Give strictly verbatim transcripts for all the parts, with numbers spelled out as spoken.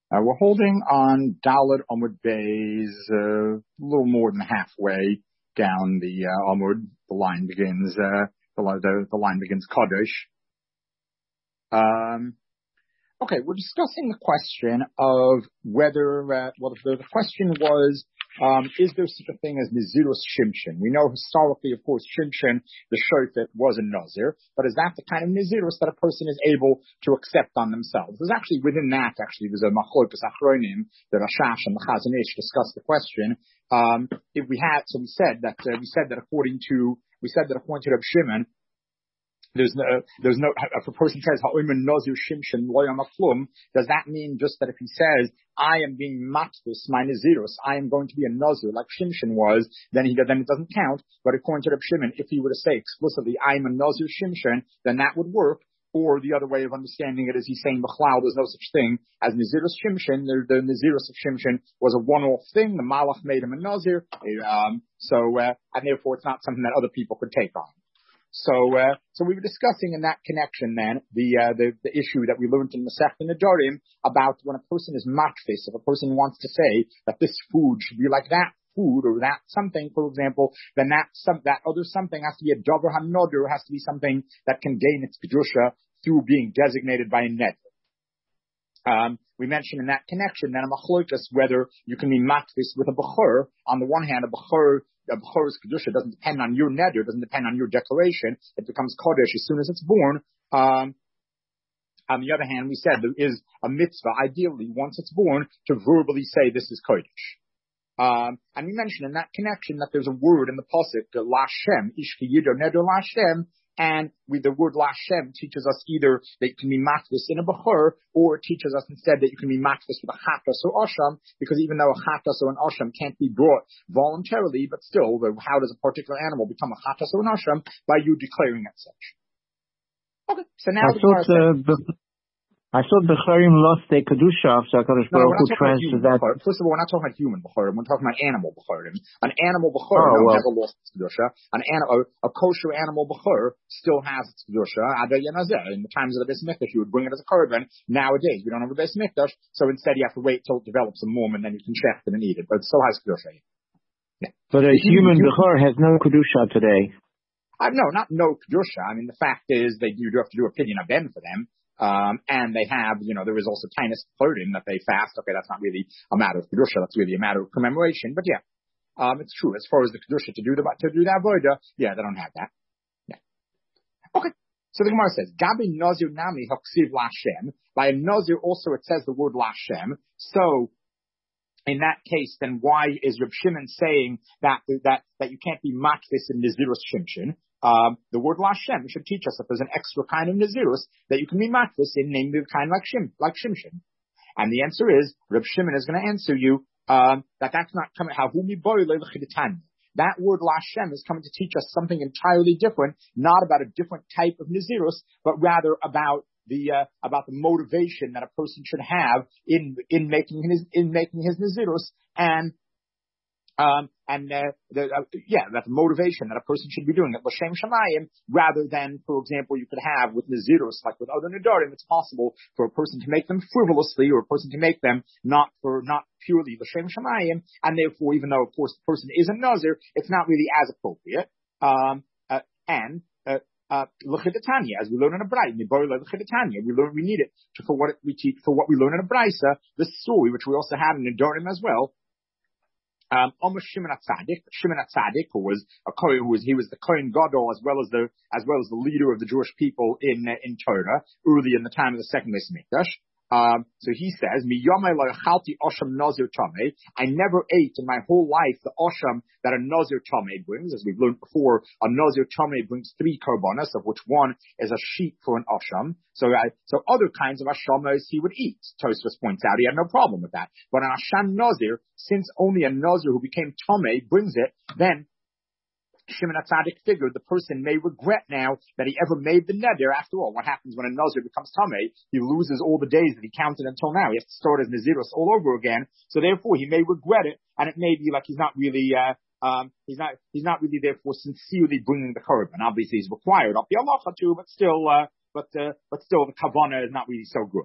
Uh, we're holding on Dalet Amud Beis, uh, a little more than halfway down the uh, Amud. The line begins, uh, the, the, the line begins Kaddish. Um, okay, we're discussing the question of whether, uh, well, the, the question was, um, is there such a thing as Nazirus Shimshon? We know historically, of course, Shimshon, the Shofet, was a Nazir, but is that the kind of Nazirus that a person is able to accept on themselves? There's actually, within that, actually, there's a Machlokes Achronim, the Rashash and the Chazon Ish discuss the question. Um, if we had, so we said that, uh, we said that according to, we said that according to Reb Shimon, There's no, there's no, if a person says, Ha'omer Nazir Shimshon Loyam Aflum, does that mean just that if he says, I am being matvis, my Nazirus, I am going to be a Nazir like Shimshon was, then he, then it doesn't count. But according to Reb Shimon, if he were to say explicitly, I am a Nazir Shimshon, then that would work. Or the other way of understanding it is he's saying, B'chlal, there's no such thing as Nazirus Shimshon. The, the Nazirus of Shimshon was a one-off thing. The Malach made him a Nazir. Um, so, uh, and therefore it's not something that other people could take on. So, uh, so we were discussing in that connection then the, uh, the, the issue that we learned in Masechet Nedarim about when a person is matfis, if a person wants to say that this food should be like that food or that something, for example, then that some, that other something has to be a davar hanoder, has to be something that can gain its kedusha through being designated by a neder. Um, we mentioned in that connection then a machlokas whether you can be matfis with a bechor. On the one hand, a bechor A Bechor's Kedusha doesn't depend on your neder, doesn't depend on your declaration. It becomes Kodesh as soon as it's born. Um, on the other hand, we said there is a mitzvah, ideally, once it's born, to verbally say this is Kodesh. Um, and we mentioned in that connection that there's a word in the Pasuk, Lashem, Ishki Yido Neder Lashem, and with the word Lashem teaches us either that you can be matvis in a Bechor, or it teaches us instead that you can be matvis with a chatas or osham, because even though a chatas or an osham can't be brought voluntarily, but still, how does a particular animal become a chatas or an osham? By you declaring it such. Okay, so now I thought uh, the I thought Bechorim lost their kedusha, so HaKadosh Baruch Hu transferred that. Bechor. First of all, we're not talking about human Bechorim, we're talking about animal Bechorim. An animal Bechor oh, well. never lost its kedusha. An animal, a, a kosher animal Bechor still has its kedusha. In the times of the Beis Mikdash, you would bring it as a korban. Nowadays, we don't have a Beis Mikdash, so instead you have to wait till it develops a mum, and then you can shecht it and eat it. But it still has kedusha. Yeah. But a human, human Bechor has no kedusha today. Uh, no, not no kedusha. I mean, the fact is they you do have to do a pidyon aben for them. Um, and they have, you know, there is also Tainus Chodim that they fast. Okay, that's not really a matter of Kedusha, that's really a matter of commemoration. But yeah, um, it's true. As far as the Kedusha to do the, to do that Avodah, yeah, they don't have that. Yeah. Okay. So the Gemara says, Gabi Nazir Nami Haksiv Lashem. By a Nazir also it says the word Lashem. So, in that case, then why is Reb Shimon saying that, that, that you can't be matfis in Nazirus Shimshon? Um, the word Lashem should teach us that there's an extra kind of Nazirus that you can be matfis in, namely the kind like Shim, like Shimshon. And the answer is, Reb Shimon is going to answer you, um, that that's not coming, that word Lashem is coming to teach us something entirely different, not about a different type of Nazirus, but rather about the, uh, about the motivation that a person should have in, in making his, in making his Nazirus, and Um, and, uh, the, uh, yeah, that motivation that a person should be doing it, l'shem shamayim, rather than, for example, you could have with Nazirus, like with other Nedarim, it's possible for a person to make them frivolously, or a person to make them not for, not purely l'shem shamayim, and therefore, even though, of course, the person is a Nazir, it's not really as appropriate. Um, uh, and, uh, uh, l'chidatanya, as we learn in a Braisa, l'chidatanya, we learn, we need it to, for what it, we teach, for what we learn in a Braisa, the story, which we also have in Nedarim as well. Um, almost Shimon HaTzadik, Shimon HaTzadik, who was a Kohen, who was, he was the Kohen Gadol as well as the, as well as the leader of the Jewish people in, uh, in Torah, early in the time of the second Beis Mikdash. Um, so he says, "Miyomei lo yachalti osham nazir tamei." I never ate in my whole life the osham that a nazir tamei brings. As we've learned before, a nazir tamei brings three korbanos, of which one is a sheep for an osham. So, I, so other kinds of ashamos he would eat. Tosfos points out he had no problem with that. But an asham nazir, since only a nazir who became tamei brings it, then Shimon HaTzadik figured the person may regret now that he ever made the neder. After all, what happens when a Nazir becomes Tamei? He loses all the days that he counted until now. He has to start as Nazirus all over again. So therefore, he may regret it, and it may be like he's not really, uh, um, he's not, he's not really therefore sincerely bringing the korban. Obviously, he's required up the halacha too, but still, uh, but, uh, but still, the kavanah is not really so good.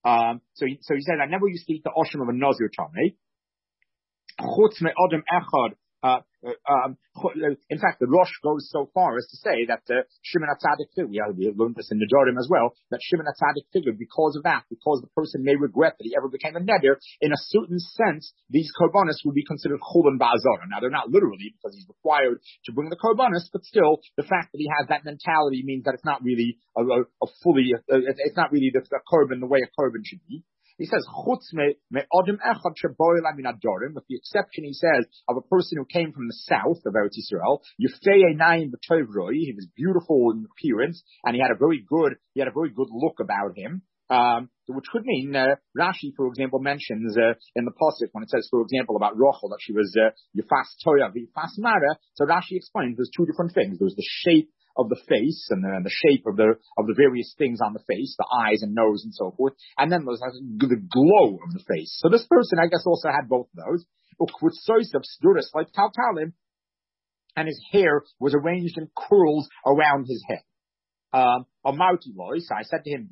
Um, so he, so he said, I never used to eat the oshim of a nazir tamei. Chutz me adam echad. Uh, um, in fact, the Rosh goes so far as to say that uh, Shimon HaTzadik figured, yeah, we learned this in the Jordan as well, that Shimon HaTzadik figured because of that, because the person may regret that he ever became a neder, in a certain sense, these korbanos would be considered chulin ba'azara. Now, they're not literally, because he's required to bring the korbanos, but still, the fact that he has that mentality means that it's not really a, a, a fully, a, it's not really the, the korban the way a korban should be. He says, chutz me, me adam echad sheboila min adorim, with the exception, he says, of a person who came from the south of Eretz Yisrael, Yifei einayim v'tov roi, he was beautiful in appearance, and he had a very good, he had a very good look about him, um, which could mean, uh, Rashi, for example, mentions, uh, in the Pasuk, when it says, for example, about Rochel, that she was, uh, Yifas Toya v'Yifas Mara, so Rashi explains there's two different things. There's the shape of the face and the, and the shape of the of the various things on the face, the eyes and nose and so forth, and then there's the glow of the face. So this person, I guess, also had both of those. Like Taltalim, and his hair was arranged in curls around his head. Um, so I said to him,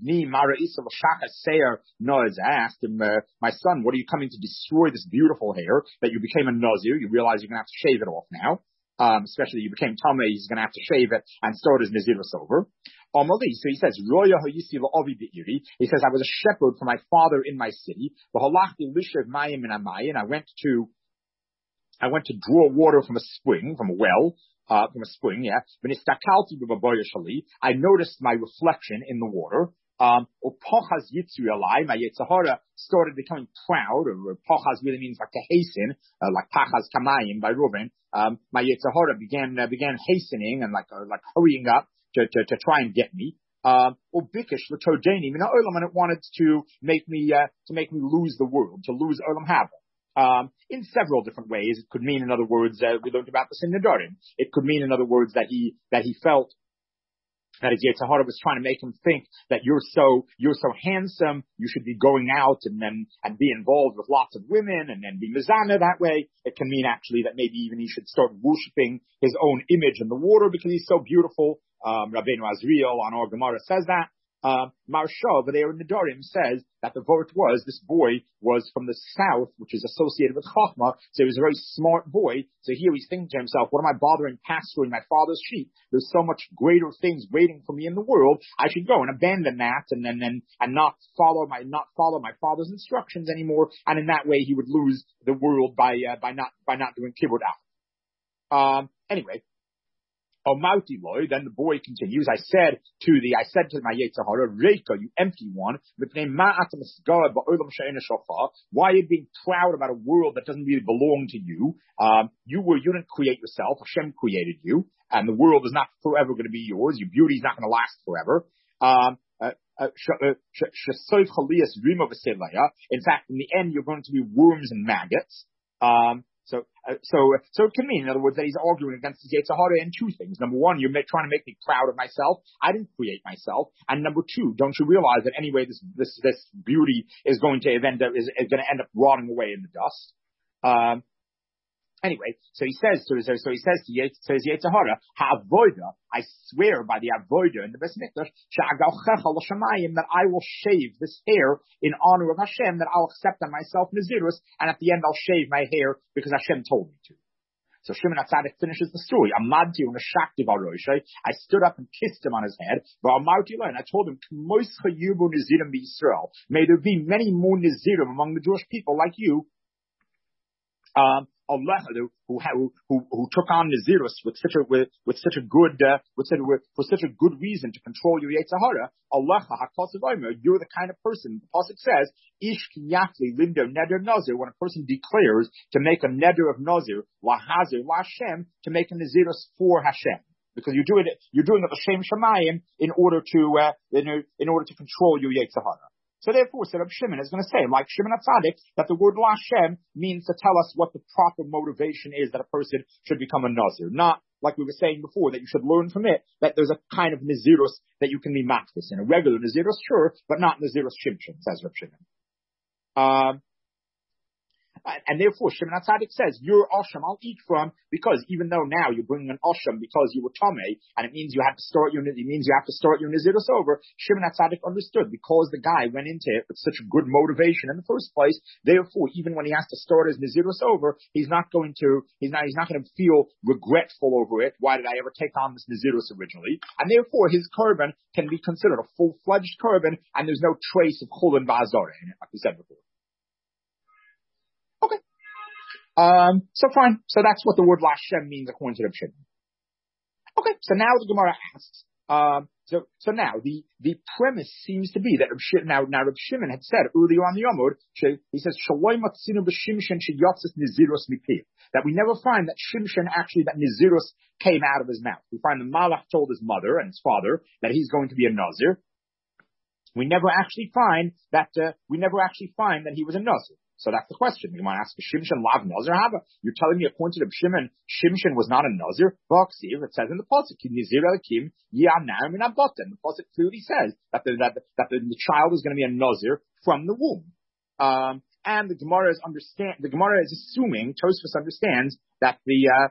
I asked him, uh, my son, what are you coming to destroy this beautiful hair that you became a nazir? You realize you're going to have to shave it off now. Um, especially you became Tamei, he's going to have to shave it and start his Nazirus over. Omali, so he says, he says, I was a shepherd for my father in my city. And I went to, I went to draw water from a spring, from a well, uh, from a spring, yeah. I noticed my reflection in the water. Um, Pochaz Yitzu Yalai, my Yetzirah started becoming proud, or Pochaz really means like to hasten, uh, like Pachaz Kamayim by Reuven. Um, my Yetzirah began, uh, began hastening and like, uh, like hurrying up to, to, to try and get me. Um, or Bikish L'Todeni, and it wanted to make me, uh, to make me lose the world, to lose Olam Haba. Um, in several different ways. It could mean, in other words, uh, we learned about this in Nedarim. It could mean, in other words, that he, that he felt that his Yetzirah was trying to make him think that you're so, you're so handsome, you should be going out and then, and be involved with lots of women and then be mizana that way. It can mean actually that maybe even he should start worshipping his own image in the water because he's so beautiful. Um, Rabbeinu Azriel on our Gemara says that. Um, Marsha, over there in the Nedarim, says that the vort was, this boy was from the south, which is associated with Chachma, so he was a very smart boy. So here he's thinking to himself, what am I bothering pasturing my father's sheep? There's so much greater things waiting for me in the world. I should go and abandon that and then, and, and not follow my, not follow my father's instructions anymore. And in that way he would lose the world by, uh, by not, by not doing kibbud out. Um, anyway. Oh, Mauti Loy, then the boy continues, I said to the, I said to my Yetzirah, Reika, you empty one, why are you being proud about a world that doesn't really belong to you? Um, you were, you didn't create yourself, Hashem created you, and the world is not forever going to be yours, your beauty is not going to last forever. Um, uh, uh, in fact, in the end, you're going to be worms and maggots. Um, So, uh, so, so it can mean, in other words, that he's arguing against his Yetzirah in two things. Number one, you're trying to make me proud of myself. I didn't create myself. And number two, don't you realize that anyway, this, this, this beauty is going to end up, is, is going to end up rotting away in the dust. Um, Anyway, so he says to his, so he says to, Yetz, to his Yetzirah, Ha'avoida, I swear by the Avoida in the Beis Mikdash, Sha'agalchecha l'shamayim, that I will shave this hair in honor of Hashem, that I'll accept on myself Nazirus, and at the end I'll shave my hair because Hashem told me to. So Shimon HaTzadik finishes the story. Amadti u'neshakti v'roshei. I stood up and kissed him on his head. V'amarti lo, and I told him, K'moischa yubu Nazirim b'Yisrael. May there be many more Nazirim among the Jewish people like you. Um, Allah, who, who, who, who took on Nazirus with such a, with, with such a good, uh, with such a, with, for such a good reason to control your Yetzirah. Allah, you're the kind of person, the Pasuk says, Ish kiyatli lindo neder nazir, when a person declares to make a neder of nazir, la hazir, la Hashem, to make a Nazirus for Hashem. Because you're doing it, you're doing it l'shem shamayim in order to, uh, in, in order to control your Yetzirah. So therefore, Rabbi Shimon is going to say, like Shimon HaTzadik, that the word Lashem means to tell us what the proper motivation is that a person should become a Nazir. Not, like we were saying before, that you should learn from it, that there's a kind of Nazirus that you can be maktis in. A regular Nazirus, sure, but not Nazirus Shimshon, says Rabbi Shimon. Um, and therefore Shimon HaTzadik says, your Asham I'll eat from, because even though now you're bringing an Asham because you were Tomei, and it means you have to start your, it means you have to start your Nazirus over, Shimon HaTzadik understood, because the guy went into it with such a good motivation in the first place, therefore even when he has to start his Nazirus over, he's not going to, he's not, he's not going to feel regretful over it. Why did I ever take on this Nazirus originally? And therefore his korban can be considered a full-fledged korban, and there's no trace of Chulin Ba'azorah in it, like we said before. Okay. Um, so fine. So that's what the word Lashem means according to Reb Shimon. Okay. So now the Gemara asks, um, so, so now the, the premise seems to be that Reb Shimon, now, now Reb Shimon had said earlier on the Yomud, he says, Shaloi matzinu b'Shimshon sheyotzes Nazirus mipiv. That we never find that Shimshon actually, that Nazirus came out of his mouth. We find the Malach told his mother and his father that he's going to be a Nazir. We never actually find that, uh, we never actually find that he was a Nazir. So that's the question. You might ask, Shimshon lav Nazir haba? You're telling me according to the Shimon, Shimshon was not a Nazir? V'aksiv, it says in the pasuk, Nizir elikim yi'anar min aboten. The pasuk clearly says that the, that the, that the, the child is going to be a Nazir from the womb. Um, and the Gemara is understand, the Gemara is assuming, Tosfos understands that the, uh,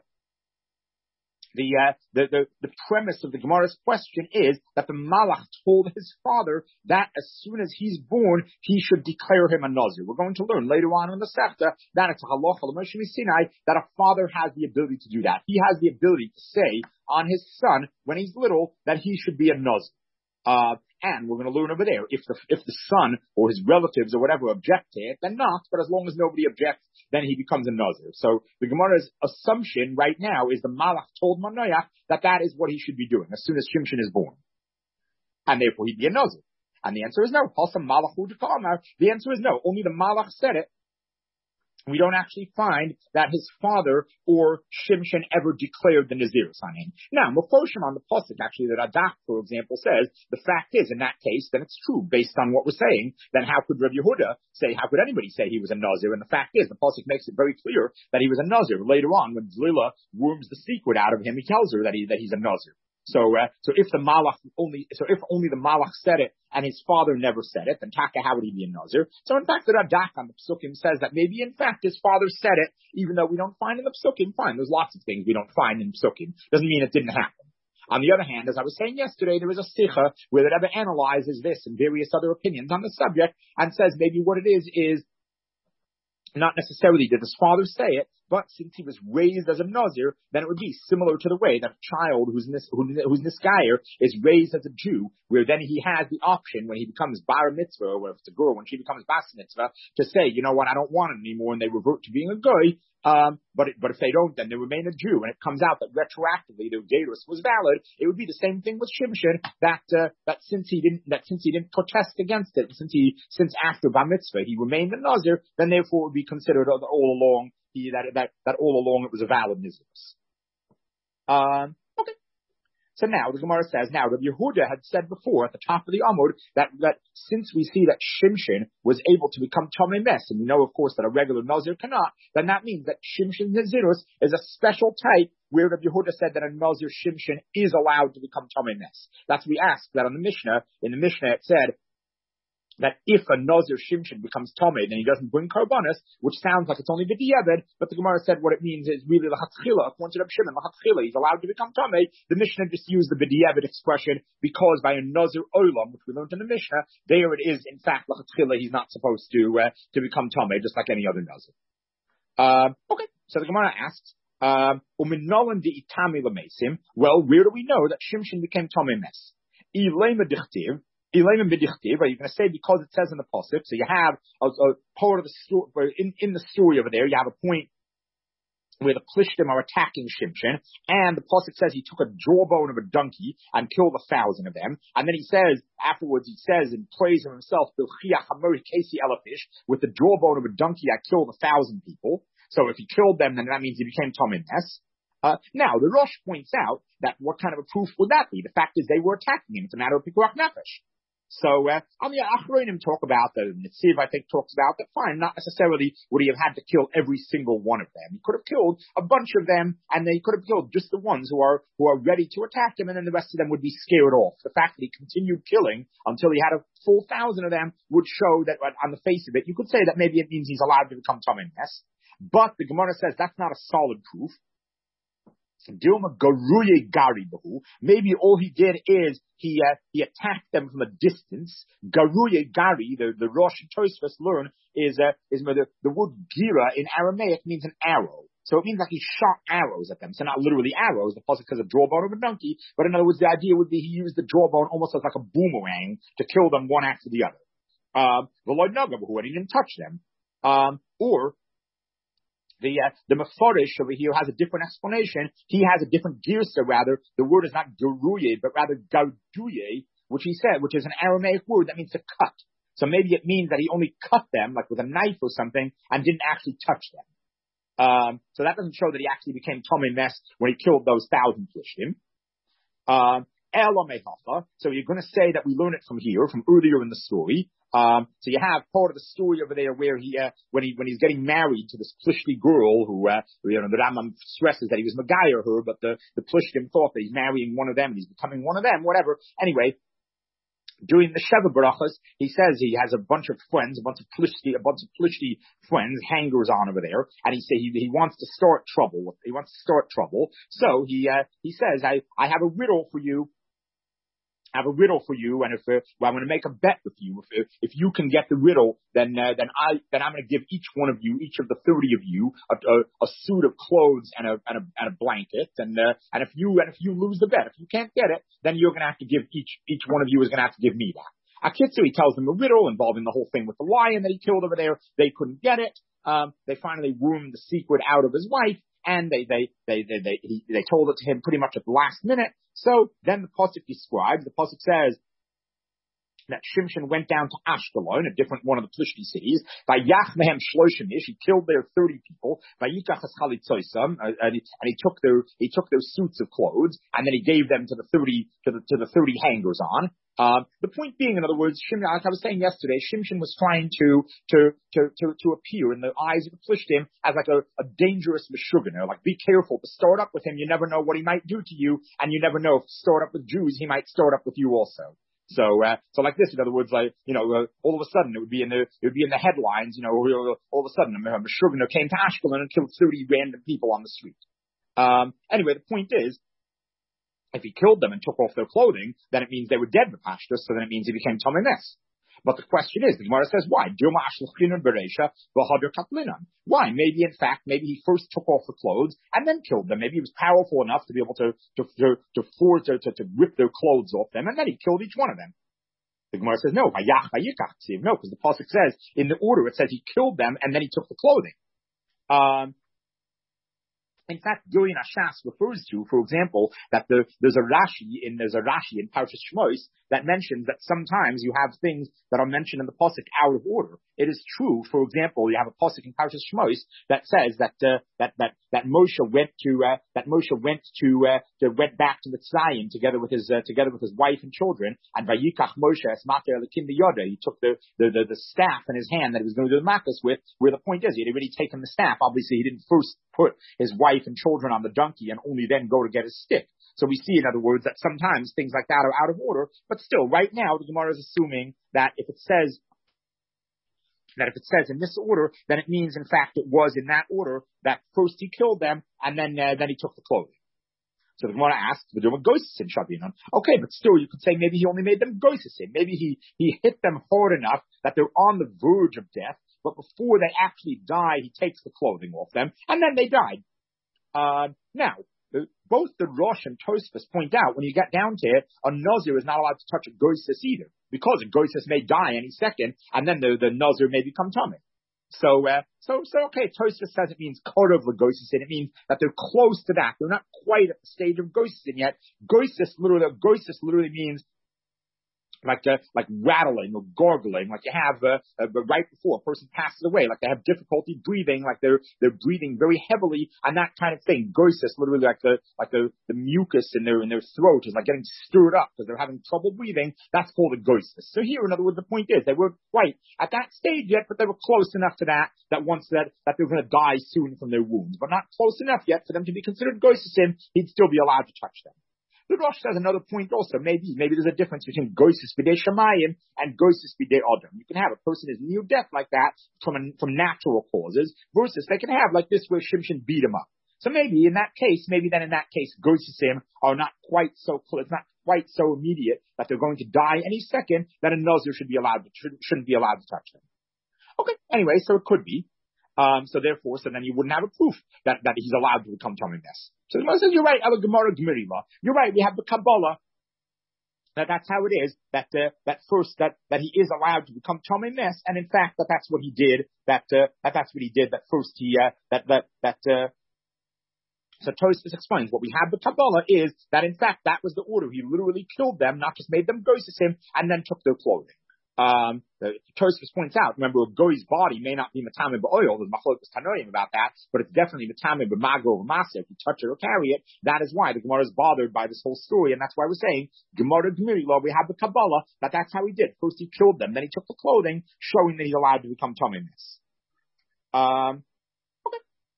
The, uh, the, the, the premise of the Gemara's question is that the Malach told his father that as soon as he's born, he should declare him a Nazir. We're going to learn later on in the Sechta that it's a halacha l'Moshe Sinai that a father has the ability to do that. He has the ability to say on his son when he's little that he should be a Nazir. Uh, and we're going to learn over there, if the, if the son or his relatives or whatever object to it, then not, but as long as nobody objects, then he becomes a Nazir. So the Gemara's assumption right now is the Malach told Manoach that that is what he should be doing as soon as Shimshon is born. And therefore he'd be a Nazir. And the answer is no. The answer is no. Only the Malach said it. We don't actually find that his father or Shimshon ever declared the Nazirus on him. Now, Mephoshim on the pasuk, actually, that Adak, for example, says, the fact is, in that case, then it's true, based on what we're saying, then how could Rabbi Yehuda say, how could anybody say he was a Nazir? And the fact is, the pasuk makes it very clear that he was a Nazir. Later on, when Zlila worms the secret out of him, he tells her that he, that he's a Nazir. So, uh, so if the Malach only, so if only the Malach said it and his father never said it, then Taka, how would he be a Nazir? So in fact, the Radak on the Psukim says that maybe in fact his father said it, even though we don't find in the Psukim. Fine, there's lots of things we don't find in Psukim. Doesn't mean it didn't happen. On the other hand, as I was saying yesterday, there is a Sikha where the Rebbe analyzes this and various other opinions on the subject and says maybe what it is is not necessarily did his father say it, but since he was raised as a Nazir, then it would be similar to the way that a child who's nis, who, who's Niskayer is raised as a Jew, where then he has the option when he becomes Bar Mitzvah, or if it's a girl, when she becomes Bas Mitzvah, to say, you know what, I don't want it anymore, and they revert to being a Goy. Um, but it, but if they don't, then they remain a Jew, and it comes out that retroactively their Gerus was valid. It would be the same thing with Shimshon, that uh, that since he didn't that since he didn't protest against it, since he since after Bar Mitzvah he remained a Nazir, then therefore it would be considered all, all along he, that that that all along it was a valid Nazirus. Um, okay. So now the Gemara says, now Rabbi Yehuda had said before at the top of the Amud that, that since we see that Shimshon was able to become Tomei Mes, and we know of course that a regular Nazir cannot, then that means that Shimshon Nazirus is a special type where Rabbi Yehuda said that a Nazir Shimshon is allowed to become Tomei Mes. That's we asked that on the Mishnah. In the Mishnah it said that if a Nazir Shimshon becomes Tomei, then he doesn't bring Karbanis, which sounds like it's only B'diavad, but the Gemara said what it means is really L'Hatchila, according to Reb Shimon, L'Hatchila, he's allowed to become Tomei. The Mishnah just used the B'diavad expression because by a Nazir Olam, which we learned in the Mishnah, there it is, in fact, L'Hatchila, he's not supposed to, uh, to become Tomei, just like any other Nazir. Uh, okay, so the Gemara asks, um, well, where do we know that Shimshon became Tomei Mes? Ilema Dichtiv, Elaim b'dichtiv, are you going to say because it says in the pasuk? So you have a, a part of the story in, in the story over there. You have a point where the Plishtim are attacking Shimshon, and the pasuk says he took a jawbone of a donkey and killed a thousand of them. And then he says afterwards, he says in praise of himself, with the jawbone of a donkey, I killed a thousand people. So if he killed them, then that means he became Tomei Mes. Uh, now the Rosh points out that what kind of a proof would that be? The fact is they were attacking him. It's a matter of Pikuach Nefesh. So, uh, I mean, Achronim talk about the Netziv, I think, talks about that. Fine, not necessarily would he have had to kill every single one of them. He could have killed a bunch of them, and then he could have killed just the ones who are who are ready to attack him, and then the rest of them would be scared off. The fact that he continued killing until he had a full thousand of them would show that, on the face of it, you could say that maybe it means he's allowed to become Tamim Nes. But the Gemara says that's not a solid proof. Maybe all he did is he uh, he attacked them from a distance. Garuye Gari, the the Rosh and Tosfos learn is uh, is the, the word gira in Aramaic means an arrow. So it means like he shot arrows at them. So not literally arrows, the pasuk says a jawbone of a donkey, but in other words, the idea would be he used the jawbone almost as like a boomerang to kill them one after the other. Um, and he didn't touch them. Um, or The uh, the Mefarish over here has a different explanation. He has a different girsa, rather. The word is not garuye, but rather garduye, which he said, which is an Aramaic word that means to cut. So maybe it means that he only cut them, like with a knife or something, and didn't actually touch them. Um, so that doesn't show that he actually became Tamim Nes when he killed those thousand Plishtim. Um, So you're going to say that we learn it from here, from earlier in the story. Um, so you have part of the story over there where he, uh, when he, when he's getting married to this Plishti girl who, uh, you know, the Rambam stresses that he was Megayer her, but the, the Plishtim thought that he's marrying one of them and he's becoming one of them, whatever. Anyway, during the Sheva Barachas, he says he has a bunch of friends, a bunch of Plishti, a bunch of Plishti friends, hangers on over there, and he say he, he wants to start trouble. He wants to start trouble. So he, uh, he says, I, I have a riddle for you. I have a riddle for you, and if uh, well, I'm going to make a bet with you. If if you can get the riddle, then uh, then I then I'm going to give each one of you, each of the thirty of you, a, a, a suit of clothes and a and a, and a blanket. And uh, and if you and if you lose the bet, if you can't get it, then you're going to have to give each each one of you is going to have to give me that. Akitsu, he tells them a riddle involving the whole thing with the lion that he killed over there. They couldn't get it. Um, they finally wormed the secret out of his wife. And they, they, they, they, they, he, they told it to him pretty much at the last minute. So then the pasuk describes, the pasuk says that Shimshon went down to Ashkelon, a different one of the Plishti cities. By Yachmehem Shloshimish, he killed their thirty people. By Yikachas Chalitzoisam, and he took their, he took their suits of clothes, and then he gave them to the thirty, to the, to the thirty hangers on. Um, the point being, in other words, Shimshon, like I was saying yesterday, Shimshon was trying to, to, to, to, to appear in the eyes of the Plishtim as like a, a dangerous Meshuggah. Like, be careful to start up with him. You never know what he might do to you, and you never know if you start up with Jews, he might start up with you also. So, uh, so like this, in other words, like, you know, uh, all of a sudden it would be in the, it would be in the headlines, you know, all of a sudden a Meshuggah came to Ashkelon and killed thirty random people on the street. Um, anyway, the point is, if he killed them and took off their clothing, then it means they were dead in the pashtus, so then it means he became Tamim Nes. But the question is, the Gemara says, why? Why? Maybe, in fact, maybe he first took off the clothes and then killed them. Maybe he was powerful enough to be able to, to, to, to force, to, to, to rip their clothes off them, and then he killed each one of them. The Gemara says, no, no, because the pasuk says, in the order, it says he killed them and then he took the clothing. Um, In fact, Gilyon Ashas refers to, for example, that the, there's a Rashi in there's a Rashi in Parshas Shmos that mentions that sometimes you have things that are mentioned in the pasuk out of order. It is true, for example, you have a pasuk in Parshas Shmos that says that uh, that that that Moshe went to uh, that Moshe went to uh, to went back to Mitzrayim together with his uh, together with his wife and children, and Vayikach Moshe Esmater Lekim Yoda, he took the, the the the staff in his hand that he was going to do the makas with. Where the point is, he had already taken the staff. Obviously, he didn't first put his wife and children on the donkey and only then go to get his stick. So we see, in other words, that sometimes things like that are out of order, but still, right now, the Gemara is assuming that if it says, that if it says in this order, then it means, in fact, it was in that order that first he killed them and then, uh, then he took the clothing. So the Gemara asks, we're doing ghosts in Shabinon. Okay, but still, you could say maybe he only made them ghosts in. Maybe he, he hit them hard enough that they're on the verge of death, but before they actually die, he takes the clothing off them, and then they died. Uh, now, both the Rosh and Tosfos point out, when you get down to it, a Nazir is not allowed to touch a Goysis either, because a Goysis may die any second, and then the, the Nazir may become Tamim. So, uh, so, so, okay, Tosfos says it means Korov Goysis, and it means that they're close to that. They're not quite at the stage of Goysis yet. Goysis literally, Goysis literally means like uh, like rattling or gargling, like you have uh, uh, right before a person passes away, like they have difficulty breathing, like they're they're breathing very heavily, and that kind of thing. Goisis, literally like the like the, the mucus in their in their throat is like getting stirred up because they're having trouble breathing. That's called a goisis. So here, in other words, the point is they weren't quite at that stage yet, but they were close enough to that that once that that they're going to die soon from their wounds, but not close enough yet for them to be considered goisisim. He'd still be allowed to touch them. The Rosh says another point also. Maybe, maybe there's a difference between goisis b'dei shamayim and goisis b'dei adam. You can have a person is near death like that from a, from natural causes versus they can have like this where Shimshon beat him up. So maybe in that case, maybe then in that case, goisisim are not quite so close. It's not quite so immediate that they're going to die any second that a nazir should be allowed to, should, shouldn't be allowed to touch them. Okay. Anyway, so it could be. Um, so therefore, so then you wouldn't have a proof that, that he's allowed to become Tomei Mes. So the Gemara says, you're right, Ela Gemara Gemiriva. You're right, we have the Kabbalah, that that's how it is, that, uh, that first, that, that he is allowed to become Tomei Mes, and in fact, that that's what he did, that, uh, that that's what he did, that first he, uh, that, that, that, uh, so Tosfos explains what we have the Kabbalah is that in fact that was the order. He literally killed them, not just made them goisim, and then took their clothing. Um, the Tosfos points out, remember, a goy's body may not be matameh b'oil. There's machlokes tanoim about that, but it's definitely matameh b'mago or b'maseh. If you touch it or carry it, that is why the Gemara is bothered by this whole story, and that's why we're saying Gemara Gemiri law. We have the Kabbalah that that's how he did. First he killed them, then he took the clothing, showing that he's allowed to become Tomei Mes. Um, okay.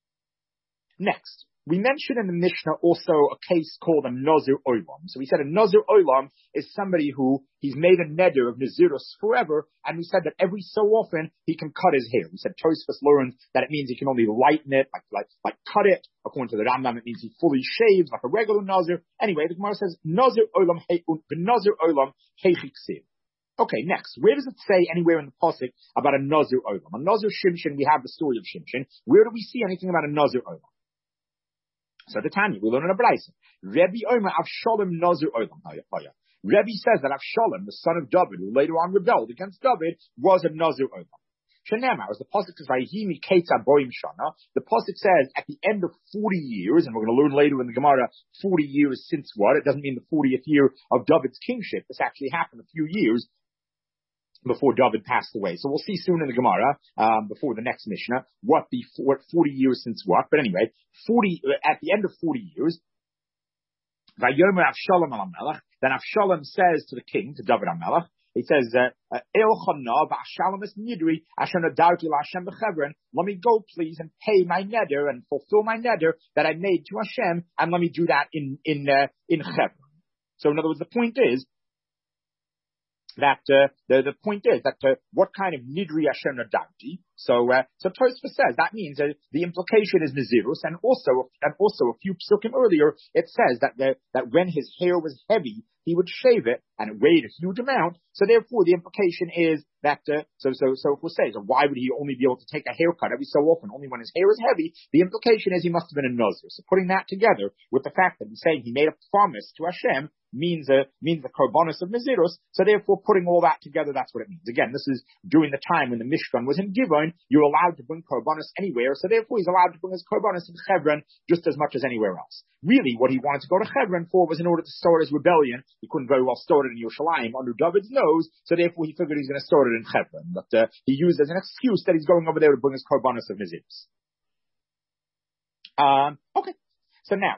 Next. We mentioned in the Mishnah also a case called a Nazir Olam. So we said a Nazir Olam is somebody who he's made a neder of Nazirus forever, and we said that every so often he can cut his hair. We said Tosfos learns that it means he can only lighten it, like like like cut it. According to the Rambam, it means he fully shaves like a regular Nazir. Anyway, the Gemara says Nazir Olam Nazir Olam heichiksiv. Okay, next. Where does it say anywhere in the pasuk about a Nazir Olam? A Nazir Shimshon, we have the story of Shimshon. Where do we see anything about a Nazir Olam? So the Tanya, we learn in a Braisa. Rebbe Omer Avshalom Nazir Olam. Rebbe says that Avshalom, the son of David, who later on rebelled against David, was a Nazir Olam. Shenamar, as the pasuk says, Vayhimi Keitza Boim Shana. The pasuk says at the end of forty years, and we're going to learn later in the Gemara, forty years since what? It doesn't mean the fortieth year of David's kingship. This actually happened a few years before David passed away. So we'll see soon in the Gemara, um, before the next Mishnah, what the, what forty years since what. But anyway, forty, at the end of forty years, Vayomer Avshalom al Melech, then Avshalom says to the king, to David al Melech, he says, El Chana v'Avshalom es nidri, asher nadarti l'Hashem b'Chevron, let me go please and pay my neder and fulfill my neder that I made to Hashem, and let me do that in, in, uh, in Chevron. So in other words, the point is, that uh, the the point is that uh, what kind of nidri asher nadarti? So uh, so Tosfos says that means uh, the implication is nazirus, and also and also a few psukim earlier it says that the, that when his hair was heavy he would shave it and it weighed a huge amount. So therefore the implication is that uh, so so so if we say so why would he only be able to take a haircut every so often only when his hair is heavy? The implication is he must have been a nazir. So putting that together with the fact that he's saying he made a promise to Hashem means a means the korbanos of nazirus. So therefore putting all that together, that's what it means. Again, this is during the time when the Mishkan was in Givon. You're allowed to bring korbanos anywhere, so therefore he's allowed to bring his korbanos in Hebron just as much as anywhere else. Really, what he wanted to go to Hebron for was in order to start his rebellion. He couldn't very well start it in Yerushalayim under David's nose, so therefore he figured he's going to start it in Hebron. But uh, he used as an excuse that he's going over there to bring his korbanos of nazirus. Um, okay. So now,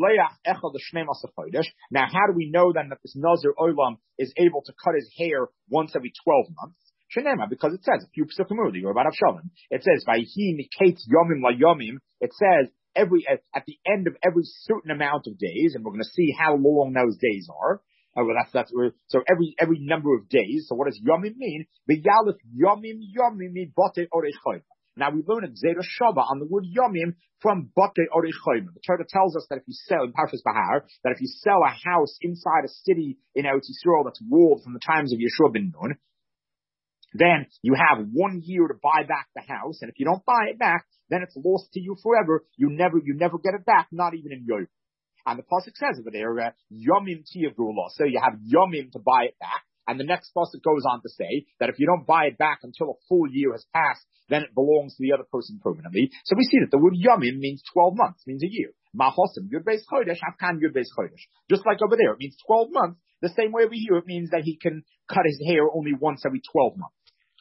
now how do we know then that this Nazir Olam is able to cut his hair once every twelve months? Because it says, a few psukim earlier about Avshalom, it says, Vayhi Niketz Yomim La Yomim, it says, every, at, at the end of every certain amount of days, and we're going to see how long those days are. Oh, well, that's, that's, so every, every number of days. So what does Yomim mean? V'yalef Yomim Yomim mi Bote Orei. Now we learn in Zera Shava on the word Yomim from Batei Orei Choyim. The Torah tells us that if you sell in Parshas Bahar, that if you sell a house inside a city in Eretz Yisrael that's walled from the times of Yeshua ben Nun, then you have one year to buy back the house, and if you don't buy it back, then it's lost to you forever. You never, you never get it back, not even in Yom. And the pasuk says over there, uh, Yomim tiyavrulah. So you have Yomim to buy it back, and the next pasuk goes on to say that if you don't buy it back until a full year has passed, then it belongs to the other person permanently. So we see that the word Yomim means twelve months, means a year. Mahosim Yud Beis Chodesh, Afkan Yud Beis Chodesh. Just like over there, it means twelve months. The same way over here, it means that he can cut his hair only once every twelve months.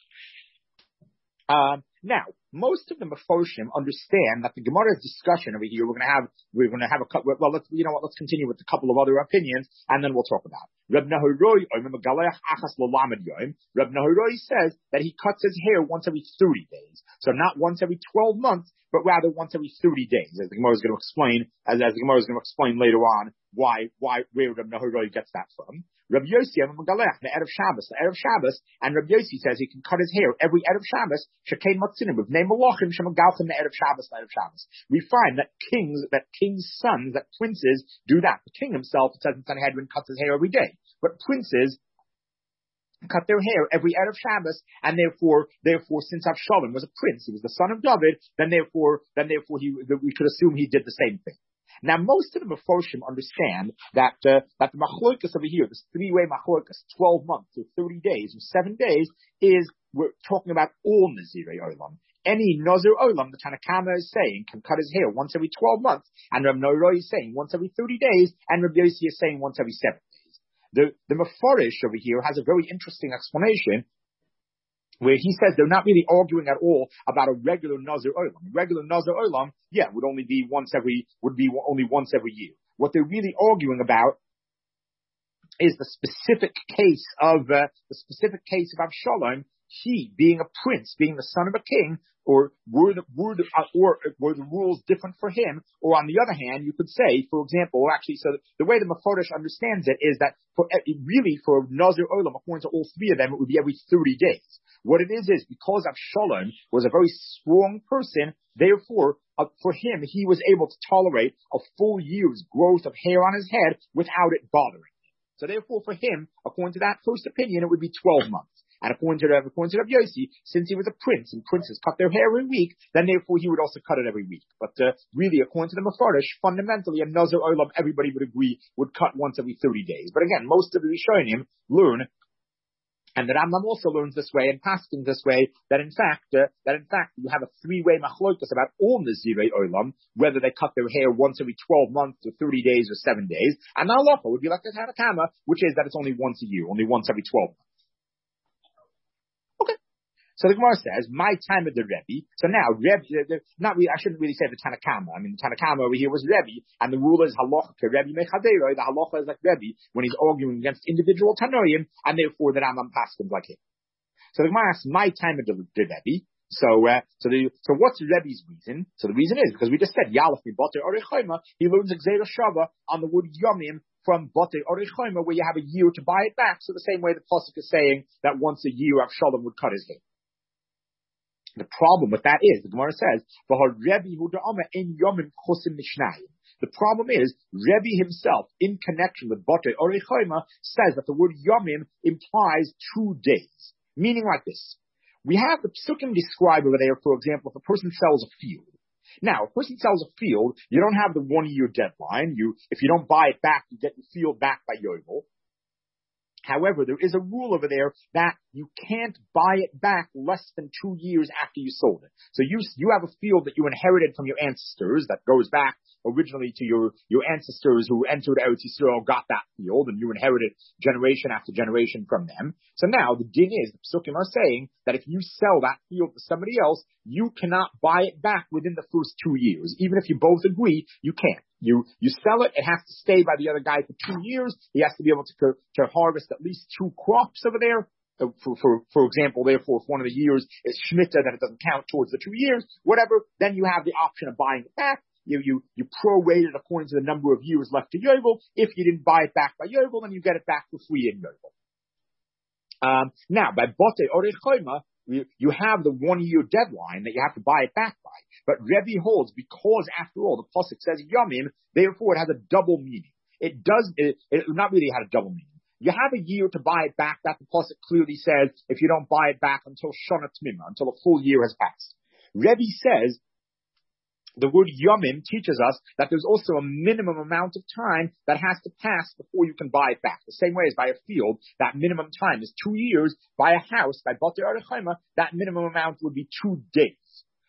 Um, now, most of the Mefoshim understand that the Gemara's discussion over here, we're going to have, we're going to have a couple, well, let's, you know what, let's continue with a couple of other opinions, and then we'll talk about it. Reb Nahoroi, Reb Nahoroi says that he cuts his hair once every thirty days. So not once every twelve months, but rather once every thirty days, as the Gemara is going to explain, as, as the Gemara is going to explain later on, why, why, where Reb Nahoroi gets that from. Reb Yossi, the Erev Shabbos, the Erev Shabbos, and Reb Yossi says he can cut his hair every Erev Shabbos, Shekain Matzinim, with name Malachim, Shemagalchim, the Erev Shabbos, the Erev Shabbos. We find that kings, that kings' sons, that princes do that. The king himself, it says in Sanhedrin, cuts his hair every day. But princes cut their hair every Erev Shabbos, and therefore, therefore, since Avshalom was a prince, he was the son of David, then therefore, then therefore he, we could assume he did the same thing. Now, most of the Mefoshim understand that uh, that the machlokas over here, this three-way machlokas, twelve months or thirty days or seven days, is we're talking about all Nazirei Olam. Any Nazir Olam, the Tanakama is saying, can cut his hair once every twelve months, and Reb Noroi is saying once every thirty days, and Reb Yossi is saying once every seven days. The the Meforish over here has a very interesting explanation, where he says they're not really arguing at all about a regular Nazir Olam. A regular Nazir Olam, yeah, would only be once every, would be only once every year. What they're really arguing about is the specific case of, uh, the specific case of Avshalom, he being a prince, being the son of a king, or were the, were the, uh, or were the rules different for him? Or on the other hand, you could say, for example, or actually, so the way the Meforish understands it is that for, really for Nazir Olam, according to all three of them, it would be every thirty days. What it is is because Avshalom was a very strong person, therefore, uh, for him, he was able to tolerate a full year's growth of hair on his head without it bothering him. So therefore, for him, according to that first opinion, it would be twelve months. And according to Rav, according to Rav Yossi, since he was a prince and princes cut their hair every week, then therefore he would also cut it every week. But uh, really, according to the Mefarish, fundamentally, a Nazir Olam, everybody would agree, would cut once every thirty days. But again, most of the Rishonim learn, and the Rambam also learns this way and paskins this way, that in fact, uh, that in fact you have a three-way machlokas about all Nazirei Olam, whether they cut their hair once every twelve months or thirty days or seven days. And the halacha would be like the Tanakama, which is that it's only once a year, only once every twelve months. Okay. So the Gemara says, my time of the Rebbe. So now, Rebbe, not really, I shouldn't really say the Tanakama. I mean, the Tanakama over here was Rebbe, and the rule is halacha Rebbe mechadero. The halacha is like Rebbe when he's arguing against individual Tanoim, and therefore the Rambam paskins like him. So the Gemara asks, my time of the, the Rebbe. So, uh, so the, so what's Rebbe's reason? So the reason is because we just said Yalaf mi Bate Orechayma. He learns Gzeira Shava on the word Yomim from Bate Orechayma, where you have a year to buy it back. So the same way the pasuk is saying that once a year Avshalom would cut his hair. The problem with that is, the Gemara says, the problem is, Rebbe himself, in connection with Bate Orechayma, says that the word Yomim implies two days. Meaning like this. We have the psukim describe over there, for example, if a person sells a field. Now, if a person sells a field, you don't have the one-year deadline. You, if you don't buy it back, you get your field back by Yovel. However, there is a rule over there that you can't buy it back less than two years after you sold it. So you you have a field that you inherited from your ancestors that goes back originally to your, your ancestors who entered Eretz Yisrael, got that field, and you inherited generation after generation from them. So now the din is, the psukim are saying that if you sell that field to somebody else, you cannot buy it back within the first two years. Even if you both agree, you can't. You, you sell it, it has to stay by the other guy for two years. He has to be able to, to harvest at least two crops over there. So for, for, for example, therefore, if one of the years is Shemitah, then it doesn't count towards the two years, whatever, then you have the option of buying it back. You, you, you prorate it according to the number of years left to Yovel. If you didn't buy it back by Yovel, then you get it back for free in Yovel. Um, now, by Bate Orechayma, you, you have the one year deadline that you have to buy it back by. But Rebbe holds, because after all, the pasuk says Yomim, therefore it has a double meaning. It does, it, it not really had a double meaning. You have a year to buy it back. That the pasuk clearly says if you don't buy it back until Shana Tmima, until a full year has passed. Rebbe says, the word Yomim teaches us that there's also a minimum amount of time that has to pass before you can buy it back. The same way as by a field, that minimum time is two years. By a house, by Bate Orechayma, that minimum amount would be two days.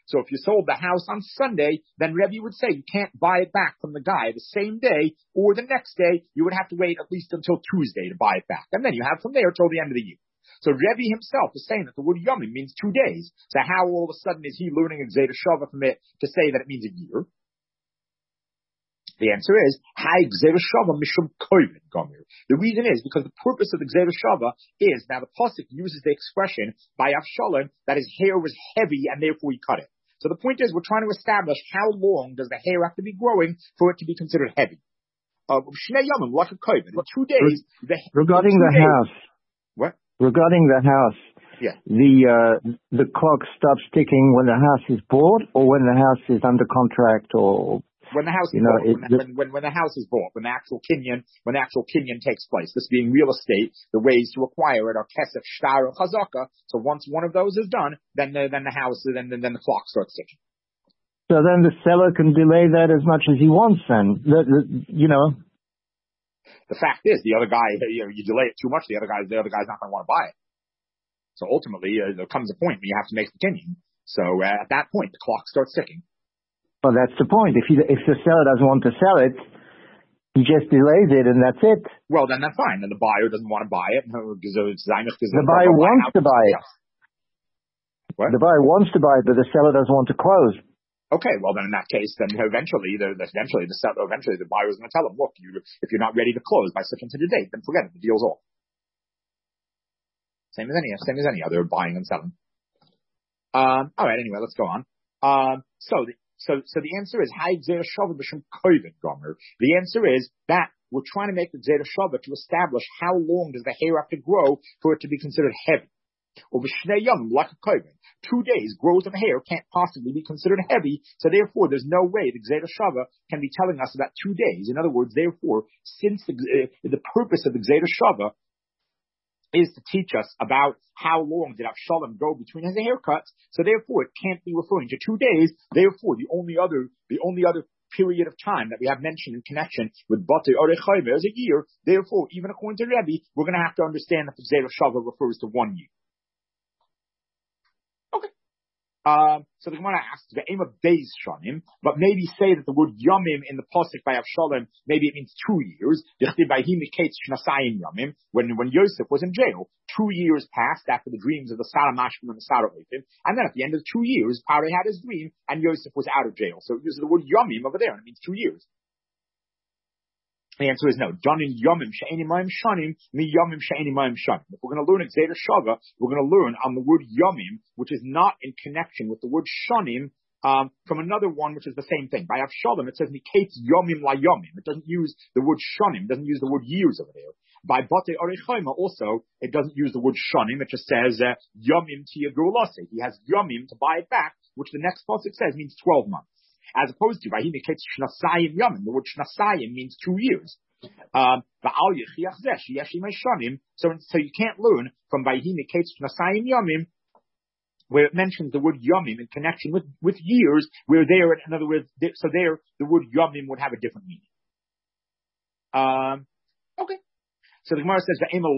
So if you sold the house on Sunday, then Rebbe would say you can't buy it back from the guy the same day or the next day. You would have to wait at least until Tuesday to buy it back. And then you have from there till the end of the year. So Rebbe himself is saying that the word Yomim means two days. So how all of a sudden is he learning Gzeda Shava from it to say that it means a year? The answer is, Hai Gzeda Shava Mishum Kovid Gomer. The reason is because the purpose of the Gzeda Shava is, now the Pasuk uses the expression by Avshalom that his hair was heavy and therefore he cut it. So the point is, we're trying to establish how long does the hair have to be growing for it to be considered heavy. Uh, Shnei Yomim, like a Kovid. In two days, the, regarding two the days, house. What? Regarding the house. Yeah. The, uh, the clock stops ticking when the house is bought or when the house is under contract or... When the house is you know, bought, it, when, the, when, when, when the house is bought, when the actual kinyan, when the actual kinyan takes place, this being real estate, the ways to acquire it are kesef, shtar, or chazaka. So once one of those is done, then the, then the house, then, then, then the clock starts ticking. So then the seller can delay that as much as he wants then, the, the, you know. The fact is, the other guy, you know, you delay it too much, the other guy, the other guy's not going to want to buy it. So ultimately, uh, there comes a point where you have to make the kinyan. So uh, at that point, the clock starts ticking. Well, that's the point. If he, if the seller doesn't want to sell it, he just delays it and that's it. Well, then that's fine. Then the buyer doesn't want to buy it. The buyer wants to buy it. What? The buyer wants to buy it, but the seller doesn't want to close. Okay, well then in that case, then eventually, the, eventually the seller, eventually the buyer is going to tell him, look, you, if you're not ready to close by such and such a date, then forget it. The deal's off. Same as any, same as any other buying and selling. Um, all right. Anyway, let's go on. Um, so the, So, so the answer is, the answer is that we're trying to make the Gzeda Shava to establish how long does the hair have to grow for it to be considered heavy. Or two days growth of hair can't possibly be considered heavy, so therefore there's no way the Gzeda Shava can be telling us about two days. In other words, therefore, since the, uh, the purpose of the Gzeda Shava is to teach us about how long did Avshalom go between his haircuts. So therefore, it can't be referring to two days. Therefore, the only other, the only other period of time that we have mentioned in connection with Batei Orei Chayva is a year. Therefore, even according to Rebbe, we're going to have to understand that the Gzeda Shava refers to one year. Okay. Um, so the Gemara asks the aim of days shanim, but maybe say that the word yomim in the pasuk by Avshalom, maybe it means two years. When when Yosef was in jail, two years passed after the dreams of the Sarah Mashkim and the Sarah Ophim, and then at the end of the two years, Paro had his dream, and Yosef was out of jail. So it uses the word yomim over there, and it means two years. The answer is no. Donin yomim she'eni ma'im shanim, mi yomim she'eni ma'im shanim. If we're going to learn at Gzeda Shava, we're going to learn on the word yomim, which is not in connection with the word shanim, um, from another one, which is the same thing. By Avshalom, it says mikates yomim la yomim. It doesn't use the word shanim, it doesn't use the word years over there. By Batei Orei Chayva also, it doesn't use the word shanim, it just says, uh, yomim tiyagulase. He has yomim to buy it back, which the next pasuk says means twelve months. As opposed to, Vahim Miketz Shnasayim Yomim, the word Shnasayim means two years. Um, so, so you can't learn from Vahim Miketz Shnasayim Yomim, where it mentions the word Yomim in connection with, with years, where there, in other words, so there, the word Yomim would have a different meaning. Um, okay. So the Gemara says,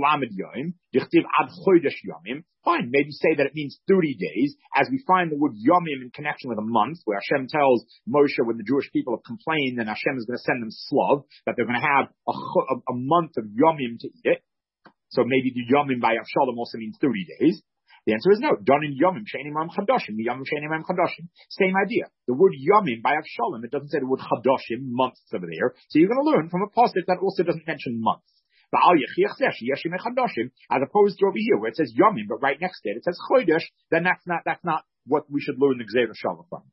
fine, maybe say that it means thirty days, as we find the word yomim in connection with a month, where Hashem tells Moshe when the Jewish people have complained, then Hashem is going to send them slav, that they're going to have a, a, a month of yomim to eat it. So maybe the yomim by Avshalom also means thirty days. The answer is no. Done in yomim, she'enim am chadashim, yomim she'enim am chadashim. Same idea. The word yomim by Avshalom, it doesn't say the word chadashim, months over there. So you're going to learn from a pasuk that also doesn't mention months. As opposed to over here where it says yomim, but right next to it it says chodesh, then that's not that's not what we should learn the Gzeda Shava from.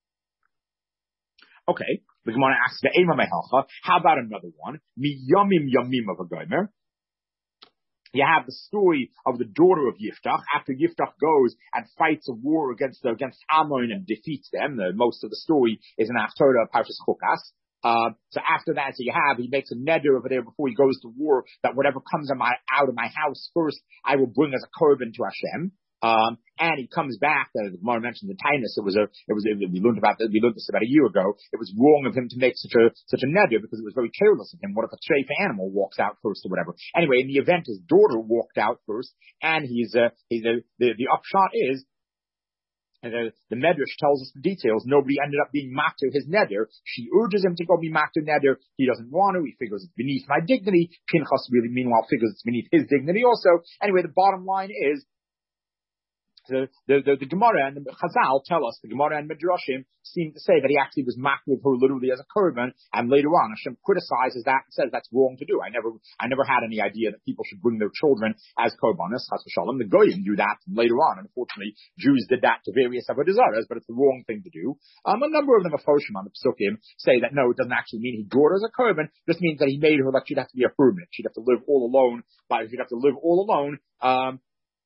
Okay, the Gemara asks the Ema Mehalcha. How about another one? Mi yomim yomim of a gomer. You have the story of the daughter of Yiftach. After Yiftach goes and fights a war against against Ammon and defeats them, the, most of the story is in Haftorah Parshas Chukas. Uh, so after that, so you have, he makes a neder over there before he goes to war that whatever comes of my, out of my house first, I will bring as a korban to Hashem. Um, and he comes back, uh, the Gemara mentioned the Tainus, it was a, it was, we learned about this, we learned this about a year ago. It was wrong of him to make such a, such a neder because it was very careless of him. What if a treif animal walks out first or whatever? Anyway, in the event, his daughter walked out first, and he's, uh, he's, uh, the, the upshot is, And the, the Medrash tells us the details. Nobody ended up being matter his neder. She urges him to go be matter neder. He doesn't want to. He figures it's beneath my dignity. Pinchas really, meanwhile, figures it's beneath his dignity also. Anyway, the bottom line is, The, the, the, the Gemara and the Chazal tell us, the Gemara and Midrashim seem to say that he actually was maked with her literally as a korban, and later on Hashem criticizes that and says that's wrong to do. I never, I never had any idea that people should bring their children as korbanos, chas v'shalom. The Goyim do that later on, and unfortunately Jews did that to various avodah zaras, but it's the wrong thing to do. Um, a number of them, Afoshim on the Pesukim, say that no, it doesn't actually mean he brought her as a korban, it just means that he made her like she'd have to be a hermit. She'd have to live all alone, but she'd have to live all alone, um,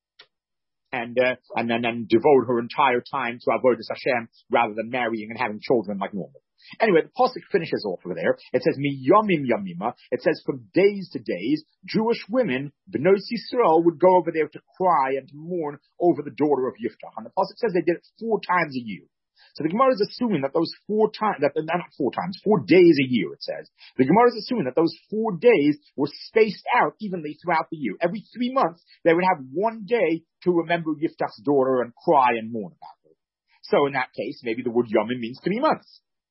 and uh, and then and devote her entire time to avodas Hashem rather than marrying and having children like normal. Anyway, the pasuk finishes off over there. It says mi yomim yomima. It says from days to days, Jewish women, Bnei Yisrael, would go over there to cry and to mourn over the daughter of Yiftach. And the pasuk says they did it four times a year. So the Gemara is assuming that those four times, that not four times, four days a year, it says. The Gemara is assuming that those four days were spaced out evenly throughout the year. Every three months, they would have one day to remember Yiftach's daughter and cry and mourn about her. So in that case, maybe the word yomim means three months.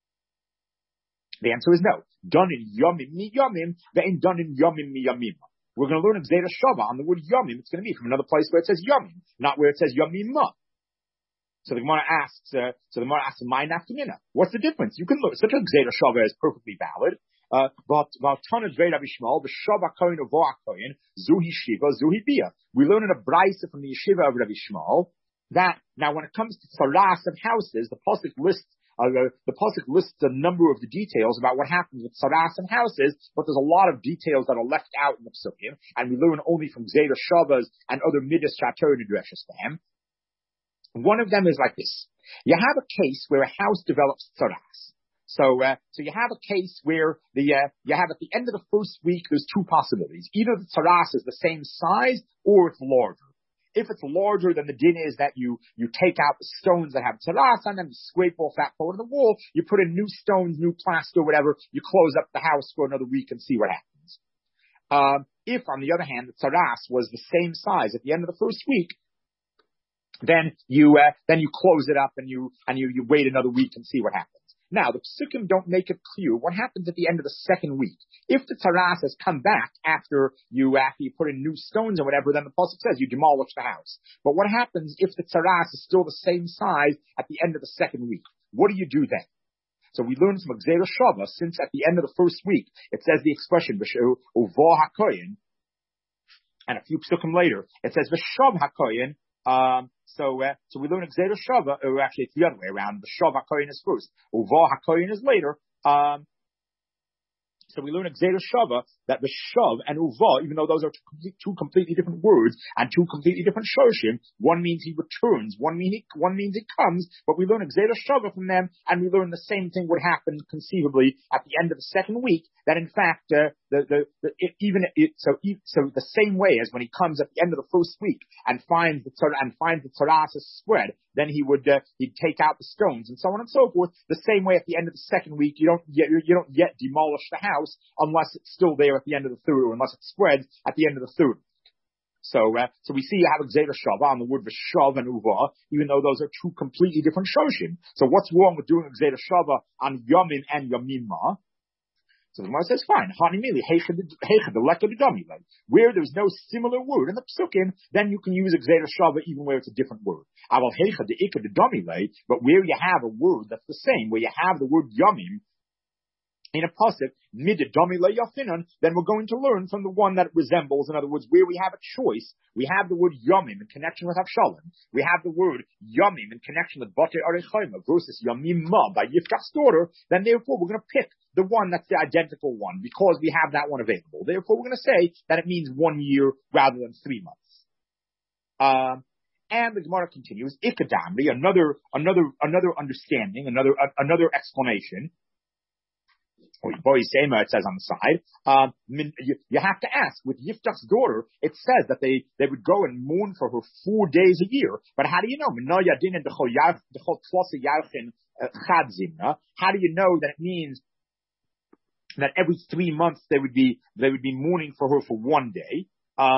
The answer is no. Done in yomim mi yomim, then done in yomim mi yomim. We're going to learn Gzeira Shava on the word yomim. It's going to be from another place where it says yomim, not where it says yomimah. So the Gemara asks, uh, so the Gemara asks, "My nafkamina. What's the difference? You can look. Such a Gzeira Shava is perfectly valid. Uh, but about ton of Gzeira Bishmal, the Shava Kohen of Kohen, Zuhi Shiva, Zuhi Bia. We learn in a brayso from the Yeshiva of Rabbi Shmuel that now when it comes to tzaras of houses, the pasuk lists uh, the, the pasuk lists a number of the details about what happens with tzaras and houses, but there's a lot of details that are left out in the psukim, and we learn only from Gzeira Shavas and other midas shator nidreshes to him. One of them is like this. You have a case where a house develops tzaras. So, uh, so you have a case where the, uh, you have at the end of the first week, there's two possibilities. Either the tzaras is the same size or it's larger. If it's larger, then the din is that you, you take out the stones that have tzaras on them, you scrape off that part of the wall, you put in new stones, new plaster, whatever, you close up the house for another week and see what happens. Um, if on the other hand, the tzaras was the same size at the end of the first week, then you, uh, then you close it up and you, and you, you wait another week and see what happens. Now, the psukim don't make it clear what happens at the end of the second week. If the tzaras has come back after you, after you put in new stones or whatever, then the pasuk says you demolish the house. But what happens if the tzaras is still the same size at the end of the second week? What do you do then? So we learn from Gzeira Shava, since at the end of the first week, it says the expression, Uvah HaKoyin, and a few psukim later, it says V'shav HaKoyin. Um, so, uh, so we learn Gzeira Shava, or actually it's the other way around. The Shav HaKoyin is first. Uvah HaKoyin is later. Um, so we learn Gzeira Shava that the Shav and Uvah, even though those are two, complete, two completely different words and two completely different shoshim, one means he returns, one mean he, one means he comes, but we learn Gzeira Shava from them, and we learn the same thing would happen conceivably at the end of the second week, that in fact, uh, the, the, the it, even, it, so, so the same way as when he comes at the end of the first week and finds the Torah, and finds the tzaras is spread, then he would, uh, he'd take out the stones and so on and so forth. The same way at the end of the second week, you don't yet, you don't yet demolish the house unless it's still there at the end of the third, or unless it spreads at the end of the third. So, uh, so we see you have Gzeira Shava on the word V'shav and Uvah, even though those are two completely different shoshim. So what's wrong with doing Gzeira Shava on Yomim and Yomimah? So the Gemara says, fine. Where there's no similar word in the psukim, then you can use a Gzeira Shava even where it's a different word. But where you have a word that's the same, where you have the word Yomim in a pasuk, then we're going to learn from the one that it resembles. In other words, where we have a choice, we have the word Yomim in connection with Avshalom. We have the word Yomim in connection with Batei Arechayma versus Yomimah by Yiftach's daughter. Then therefore we're going to pick the one that's the identical one because we have that one available. Therefore we're going to say that it means one year rather than three months. Um, and the Gemara continues, Ikadamri, another, another, another understanding, another, uh, another explanation. It says on the side, um, you, you have to ask, with Yiftach's daughter, it says that they, they would go and mourn for her four days a year. But how do you know? How do you know that it means that every three months they would be, they would be mourning for her for one day? Uh,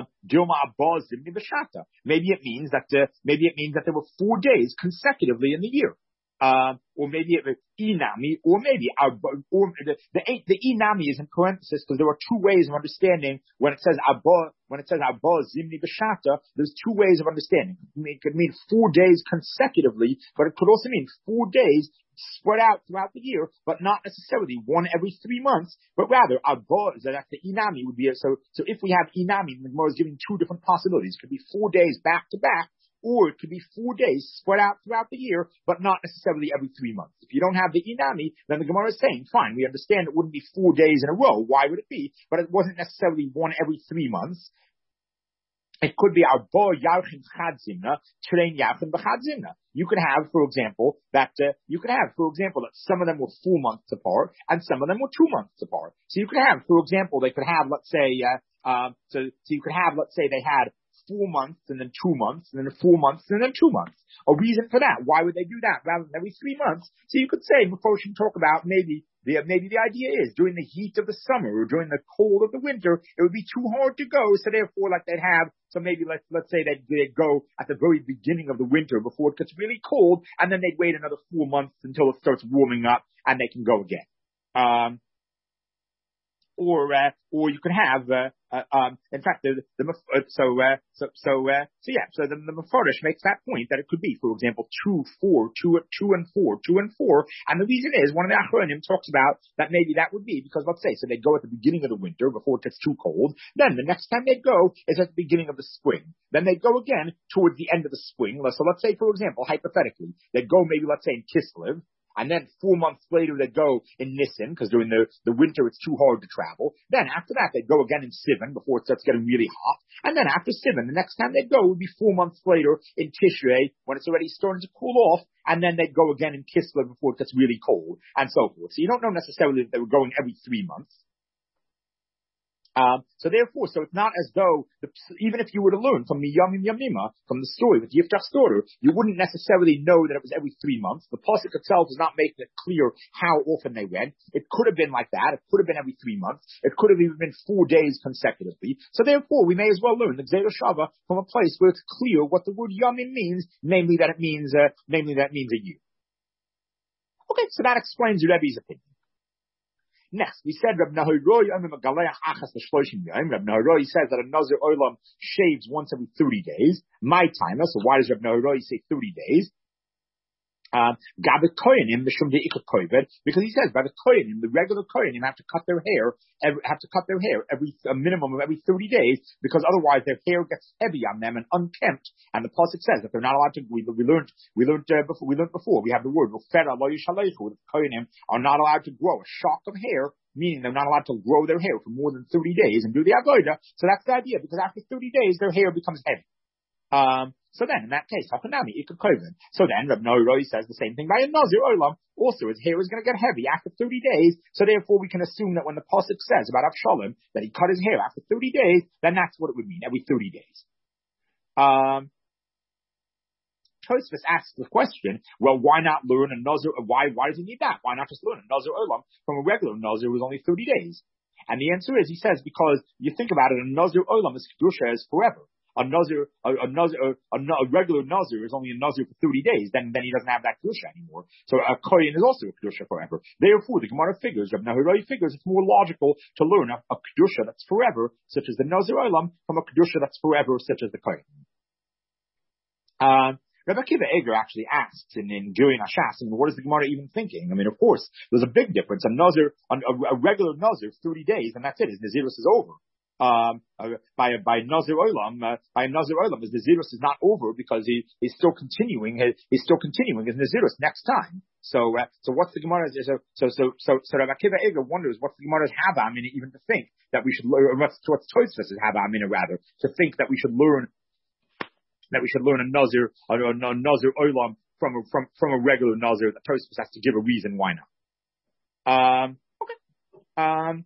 maybe it means that uh, maybe it means that there were four days consecutively in the year. Uh, or maybe it was inami, or maybe our, or the the, the inami is in parenthesis because there are two ways of understanding when it says abba, when it says abba zimni b'shata. There's two ways of understanding. It could mean four days consecutively, but it could also mean four days spread out throughout the year, but not necessarily one every three months, but rather abba, so that's the inami would be. So so if we have inami, the Gemara is giving two different possibilities. It could be four days back to back, or it could be four days spread out throughout the year, but not necessarily every three months. If you don't have the inami, then the Gemara is saying, fine, we understand it wouldn't be four days in a row. Why would it be? But it wasn't necessarily one every three months. It could be our bo yarchin chadzimna, train yarchin b'chadzimna. You could have, for example, that uh, you could have, for example, that some of them were four months apart and some of them were two months apart. So you could have, for example, they could have, let's say, uh, uh, so so you could have, let's say, they had four months and then two months and then four months and then two months. A reason for that. Why would they do that rather than every three months? So you could say, before we talk about maybe the, maybe the idea is during the heat of the summer or during the cold of the winter, it would be too hard to go. So therefore, like they'd have, so maybe let's, let's say they'd, they'd go at the very beginning of the winter before it gets really cold, and then they'd wait another four months until it starts warming up and they can go again. Um, Or, uh, or you could have, uh, uh, um, in fact, the, the, uh, so, uh, so, so, uh, so yeah, so the, the Mefarish makes that point that it could be, for example, two, four, two, two and four, two and four. And the reason is, one of the Achronim talks about that maybe that would be because, let's say, so they'd go at the beginning of the winter before it gets too cold. Then the next time they'd go is at the beginning of the spring. Then they'd go again towards the end of the spring. So let's say, for example, hypothetically, they'd go maybe, let's say, in Kislev. And then four months later, they'd go in Nisan, because during the, the winter, it's too hard to travel. Then after that, they'd go again in Sivan, before it starts getting really hot. And then after Sivan, the next time they'd go would be four months later in Tishrei, when it's already starting to cool off. And then they'd go again in Kislev before it gets really cold, and so forth. So you don't know necessarily that they were going every three months. Um, so therefore, so it's not as though, the, even if you were to learn from the Yamim Yamima, from the story with Yiftach's daughter, you wouldn't necessarily know that it was every three months. The pasuk itself is not making it clear how often they went. It could have been like that. It could have been every three months. It could have even been four days consecutively. So therefore, we may as well learn the Gzeira Shava from a place where it's clear what the word Yamim means, namely that it means, uh, namely that it means a year. Okay, so that explains Rebbe's opinion. Next, we said Reb Nahoroi Reb Nahoroi says that a Nazir Olam shaves once every thirty days. My time, so why does Reb Nahoroi say thirty days? Gabe Koyanim, Mishum de Ikot Koyved, because he says by the Koyanim, the regular Koyanim have to cut their hair, every, have to cut their hair every a minimum of every thirty days, because otherwise their hair gets heavy on them and unkempt. And the pasuk says that they're not allowed to. We, we learned, we learned uh, before. We learned before. We have the word Rofera Lo Yishalechu. The Koyanim are not allowed to grow a shock of hair, meaning they're not allowed to grow their hair for more than thirty days and do the avodah. So that's the idea, because after thirty days their hair becomes heavy. Um, so then, in that case, Hakanami, Ikot Koven. So then, Reb Nahoroi says the same thing by a Nazir Olam. Also, his hair is going to get heavy after thirty days. So therefore, we can assume that when the pasuk says about Avshalom that he cut his hair after thirty days, then that's what it would mean, every thirty days. Um, Tosfos asks the question, well, why not learn a Nazir? Why, why does he need that? Why not just learn a Nazir Olam from a regular Nazir who's only thirty days? And the answer is, he says, because you think about it, a Nazir Olam is Kedusha is forever. A Nazir, a, a Nazir, a, a, a regular Nazir is only a Nazir for thirty days, then, then he doesn't have that Kedusha anymore. So a Kohen is also a Kedusha forever. Therefore, the Gemara figures, Reb Nahoroi figures, it's more logical to learn a, a Kedusha that's forever, such as the Nazir Olam, from a Kedusha that's forever, such as the Kohen. Um, Rabbi Akiva Eger actually asks in, in Girion Hashas, I mean, what is the Gemara even thinking? I mean, of course, there's a big difference. A Nazir, a, a regular Nazir, thirty days, and that's it. His Nazirus is over. Um, uh, by, by Nazir Olam, uh, by Nazir Olam, his Nazirus is not over because he, he's still continuing, his, he's still continuing his Nazirus next time. So, uh, so what's the Gemara's, so, so, so, so, so Rabbi Akiva Eger wonders what's the Gemara's Havamina even to think that we should learn, what's, what's Tosfos' Havamina rather, to think that we should learn, that we should learn a Nazir, a, a, a Nazir Olam from a, from, from a regular Nazir, that Tosfos has to give a reason why not. Um, okay. Um,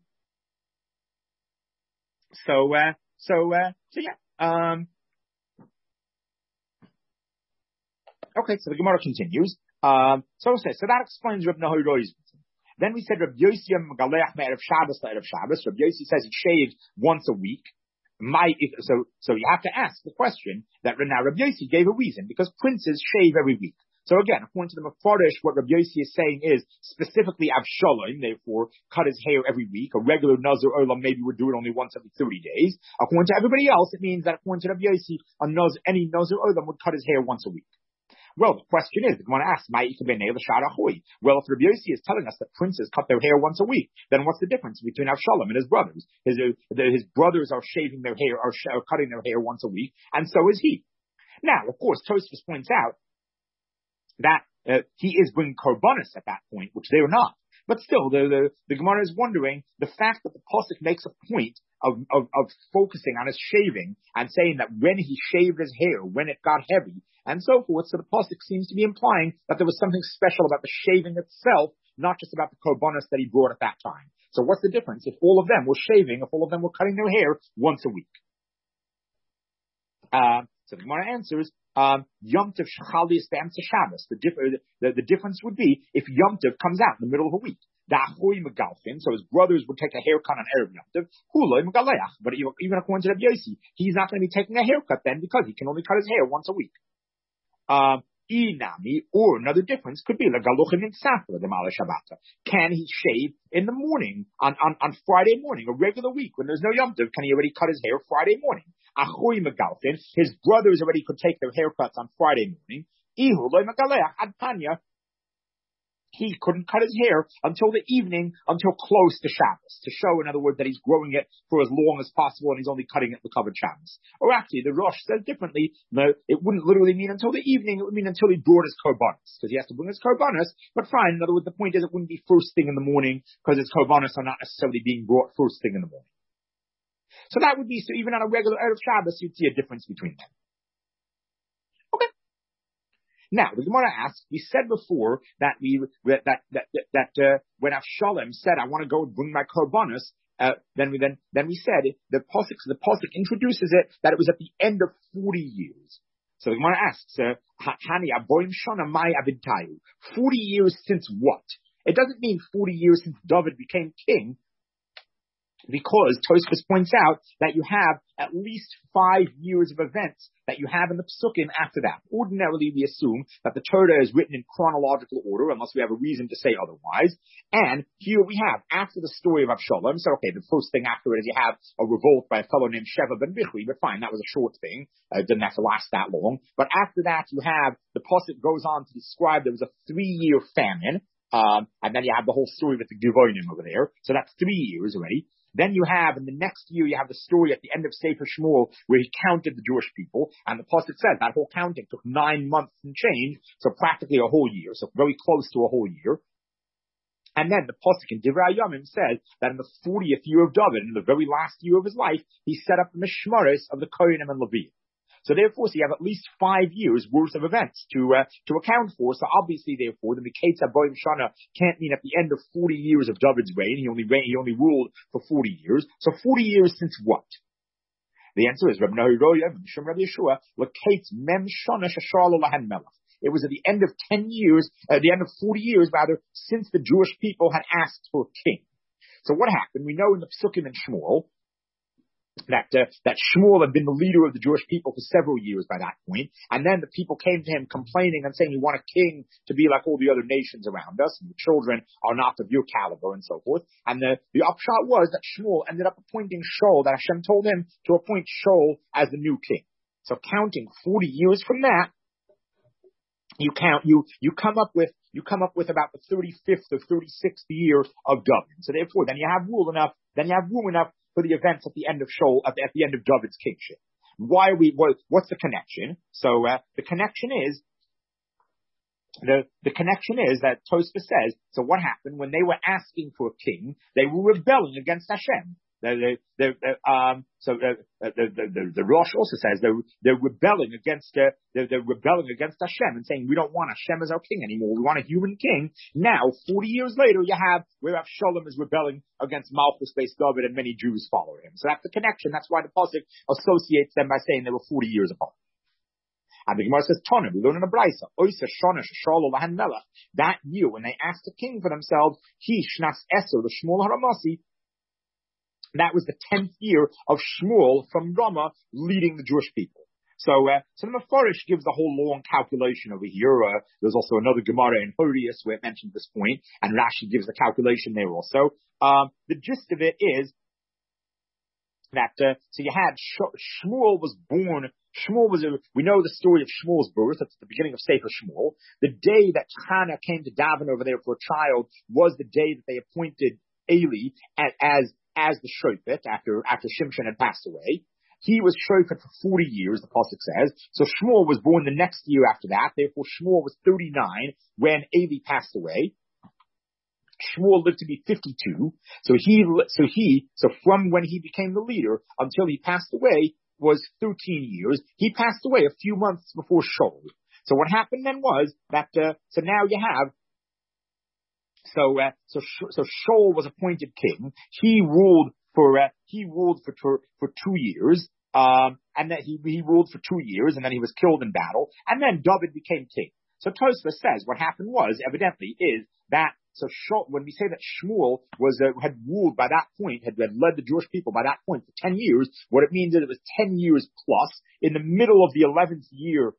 So, uh, so, uh, so yeah, um, okay, so the Gemara continues. Um, so, so, so that explains Reb Nahoroi's. Then we said Reb Yossi Megaleach Me'erev Shabbos Le'erev Shabbos. Reb Yossi says he shaves once a week. My, so, so you have to ask the question that now Rabbi Yossi gave a reason, because princes shave every week. So again, according to the Mefarish, what Rabbi Yossi is saying is specifically Avshalom, therefore, cut his hair every week. A regular Nazir Olam maybe would do it only once every thirty days. According to everybody else, it means that according to Rabbi Yossi, a Nazir, any Nazir Olam would cut his hair once a week. Well, the question is, I want to ask, well, if Rabbi Yossi is telling us that princes cut their hair once a week, then what's the difference between Avshalom and his brothers? His, uh, his brothers are shaving their hair, are, sh- are cutting their hair once a week, and so is he. Now, of course, Tosfos points out that uh, he is bringing korbanos at that point, which they are not. But still, the, the, the Gemara is wondering, the fact that the Pasuk makes a point of, of, of focusing on his shaving and saying that when he shaved his hair, when it got heavy, and so forth, so the Pasuk seems to be implying that there was something special about the shaving itself, not just about the korbanos that he brought at that time. So what's the difference if all of them were shaving, if all of them were cutting their hair once a week? Uh, so the Gemara answers, Um, Yom Tov Shechali is B'Emtza Shabbos. The, diff- the, the difference would be if Yom Tov comes out in the middle of a week. Da'achui Megalfin, so his brothers would take a haircut on Erev Yom Tov. Huloi Megaleach, but even according to Rabbi Yossi, he's not going to be taking a haircut then because he can only cut his hair once a week. Um, Inami, or another difference could be the Galuchim in Safra, the Mala Shabbata. Can he shave in the morning, on, on, on Friday morning, a regular week, when there's no Yom Tov? Can he already cut his hair Friday morning? Achui Megalfin, his brothers already could take their haircuts on Friday morning. Ihu Loi Megaleach Ad Tanya, he couldn't cut his hair until the evening, until close to Shabbos, to show, in other words, that he's growing it for as long as possible and he's only cutting it to cover Shabbos. Or actually, the Rosh says differently. No, it wouldn't literally mean until the evening, it would mean until he brought his korbanos, because he has to bring his korbanos. But fine, in other words, the point is it wouldn't be first thing in the morning, because his korbanos are not necessarily being brought first thing in the morning. So that would be, so even on a regular Erev Shabbos, you'd see a difference between them. Okay. Now, the Gemara asks, we said before that we, that, that, that, that, uh, when Avshalom said, I want to go and bring my korbanos, uh, then we, then, then we said, the Pasuk, the Pasuk introduces it, that it was at the end of forty years. So the Gemara asks, uh, Hani aboim shana mai avintayu. forty years since what? It doesn't mean forty years since David became king, because Tosfos points out that you have at least five years of events that you have in the Psukim after that. Ordinarily, we assume that the Torah is written in chronological order, unless we have a reason to say otherwise. And here we have, after the story of Avshalom, so okay, the first thing after it is you have a revolt by a fellow named Sheva ben Bichri, but fine, that was a short thing. Uh, it didn't have to last that long. But after that, you have, the Pasuk goes on to describe there was a three-year famine, um, and then you have the whole story with the Givonim over there. So that's three years already. Then you have, in the next year, you have the story at the end of Sefer Shmuel where he counted the Jewish people, and the Pasuk says that whole counting took nine months and change, so practically a whole year, so very close to a whole year. And then the Pasuk in Divrei Yamim says that in the fortieth year of David, in the very last year of his life, he set up the Mishmaris of the Kohanim and Leviim. So therefore, so you have at least five years worth of events to uh, to account for. So obviously, therefore, the Miketz Aboim Shana can't mean at the end of forty years of David's reign. He only reigned, he only ruled for forty years. So forty years since what? The answer is Rabbi Nahiroya, Mishum Rabbi Yeshua, Miketz Mem Shana Shashar Lahan Melech. It was at the end of ten years, at uh, the end of forty years rather, since the Jewish people had asked for a king. So what happened? We know in the Psukim and Shmuel that uh, that Shmuel had been the leader of the Jewish people for several years by that point, and then the people came to him complaining and saying, "You want a king to be like all the other nations around us, and the children are not of your caliber," and so forth. And the, the upshot was that Shmuel ended up appointing Shaul, that Hashem told him to appoint Shaul as the new king. So counting forty years from that, you count, you, you come up with, you come up with about the thirty-fifth or thirty-sixth year of David. So therefore, then you have rule enough, then you have room enough for the events at the end of Shaul, at the, at the end of David's kingship. Why are we, what, what's the connection? So, uh, the connection is, the, the connection is that Tosfos says, so what happened when they were asking for a king, they were rebelling against Hashem. They're, they're, they're, um, so uh, the, the, the, the Rosh also says they're, they're rebelling against uh, they're, they're rebelling against Hashem and saying we don't want Hashem as our king anymore. We want a human king. Now, forty years later, you have where Avshalom is rebelling against Malchus-based David, and many Jews follow him. So that's the connection. That's why the Pasuk associates them by saying they were forty years apart. And the Gemara says, Tana, we learn in the Brisa, Oisa Shana Shashal Lahan Melech. That year, when they asked a king for themselves, he Shnas Eser, the Shmuel Haramasi. That was the tenth year of Shmuel from Ramah leading the Jewish people. So, uh, so the Mefarish gives the whole long calculation over here. Uh, there's also another Gemara in Hodius where it mentions this point, and Rashi gives the calculation there also. Um, the gist of it is that, uh, so you had Sh- Shmuel was born, Shmuel was a, we know the story of Shmuel's birth. That's at the beginning of Sefer Shmuel. The day that Hannah came to daven over there for a child was the day that they appointed Eli as, as, as the shofet after, after Shimshon had passed away. He was shofet for forty years, the pasuk says. So Shmuel was born the next year after that. Therefore, Shmuel was thirty-nine when Eli passed away. Shmuel lived to be fifty-two. So he, so he, so from when he became the leader until he passed away was thirteen years. He passed away a few months before Shaul. So what happened then was that, uh, so now you have, so, uh, so, so Shaul was appointed king. He ruled for, uh, he ruled for, for, for two years. Um, and that he, he ruled for two years and then he was killed in battle. And then David became king. So Tosfos says what happened was, evidently, is that So when we say that Shmuel was uh, had ruled by that point, had, had led the Jewish people by that point for ten years, what it means is it was ten years plus. In the middle of the eleventh year,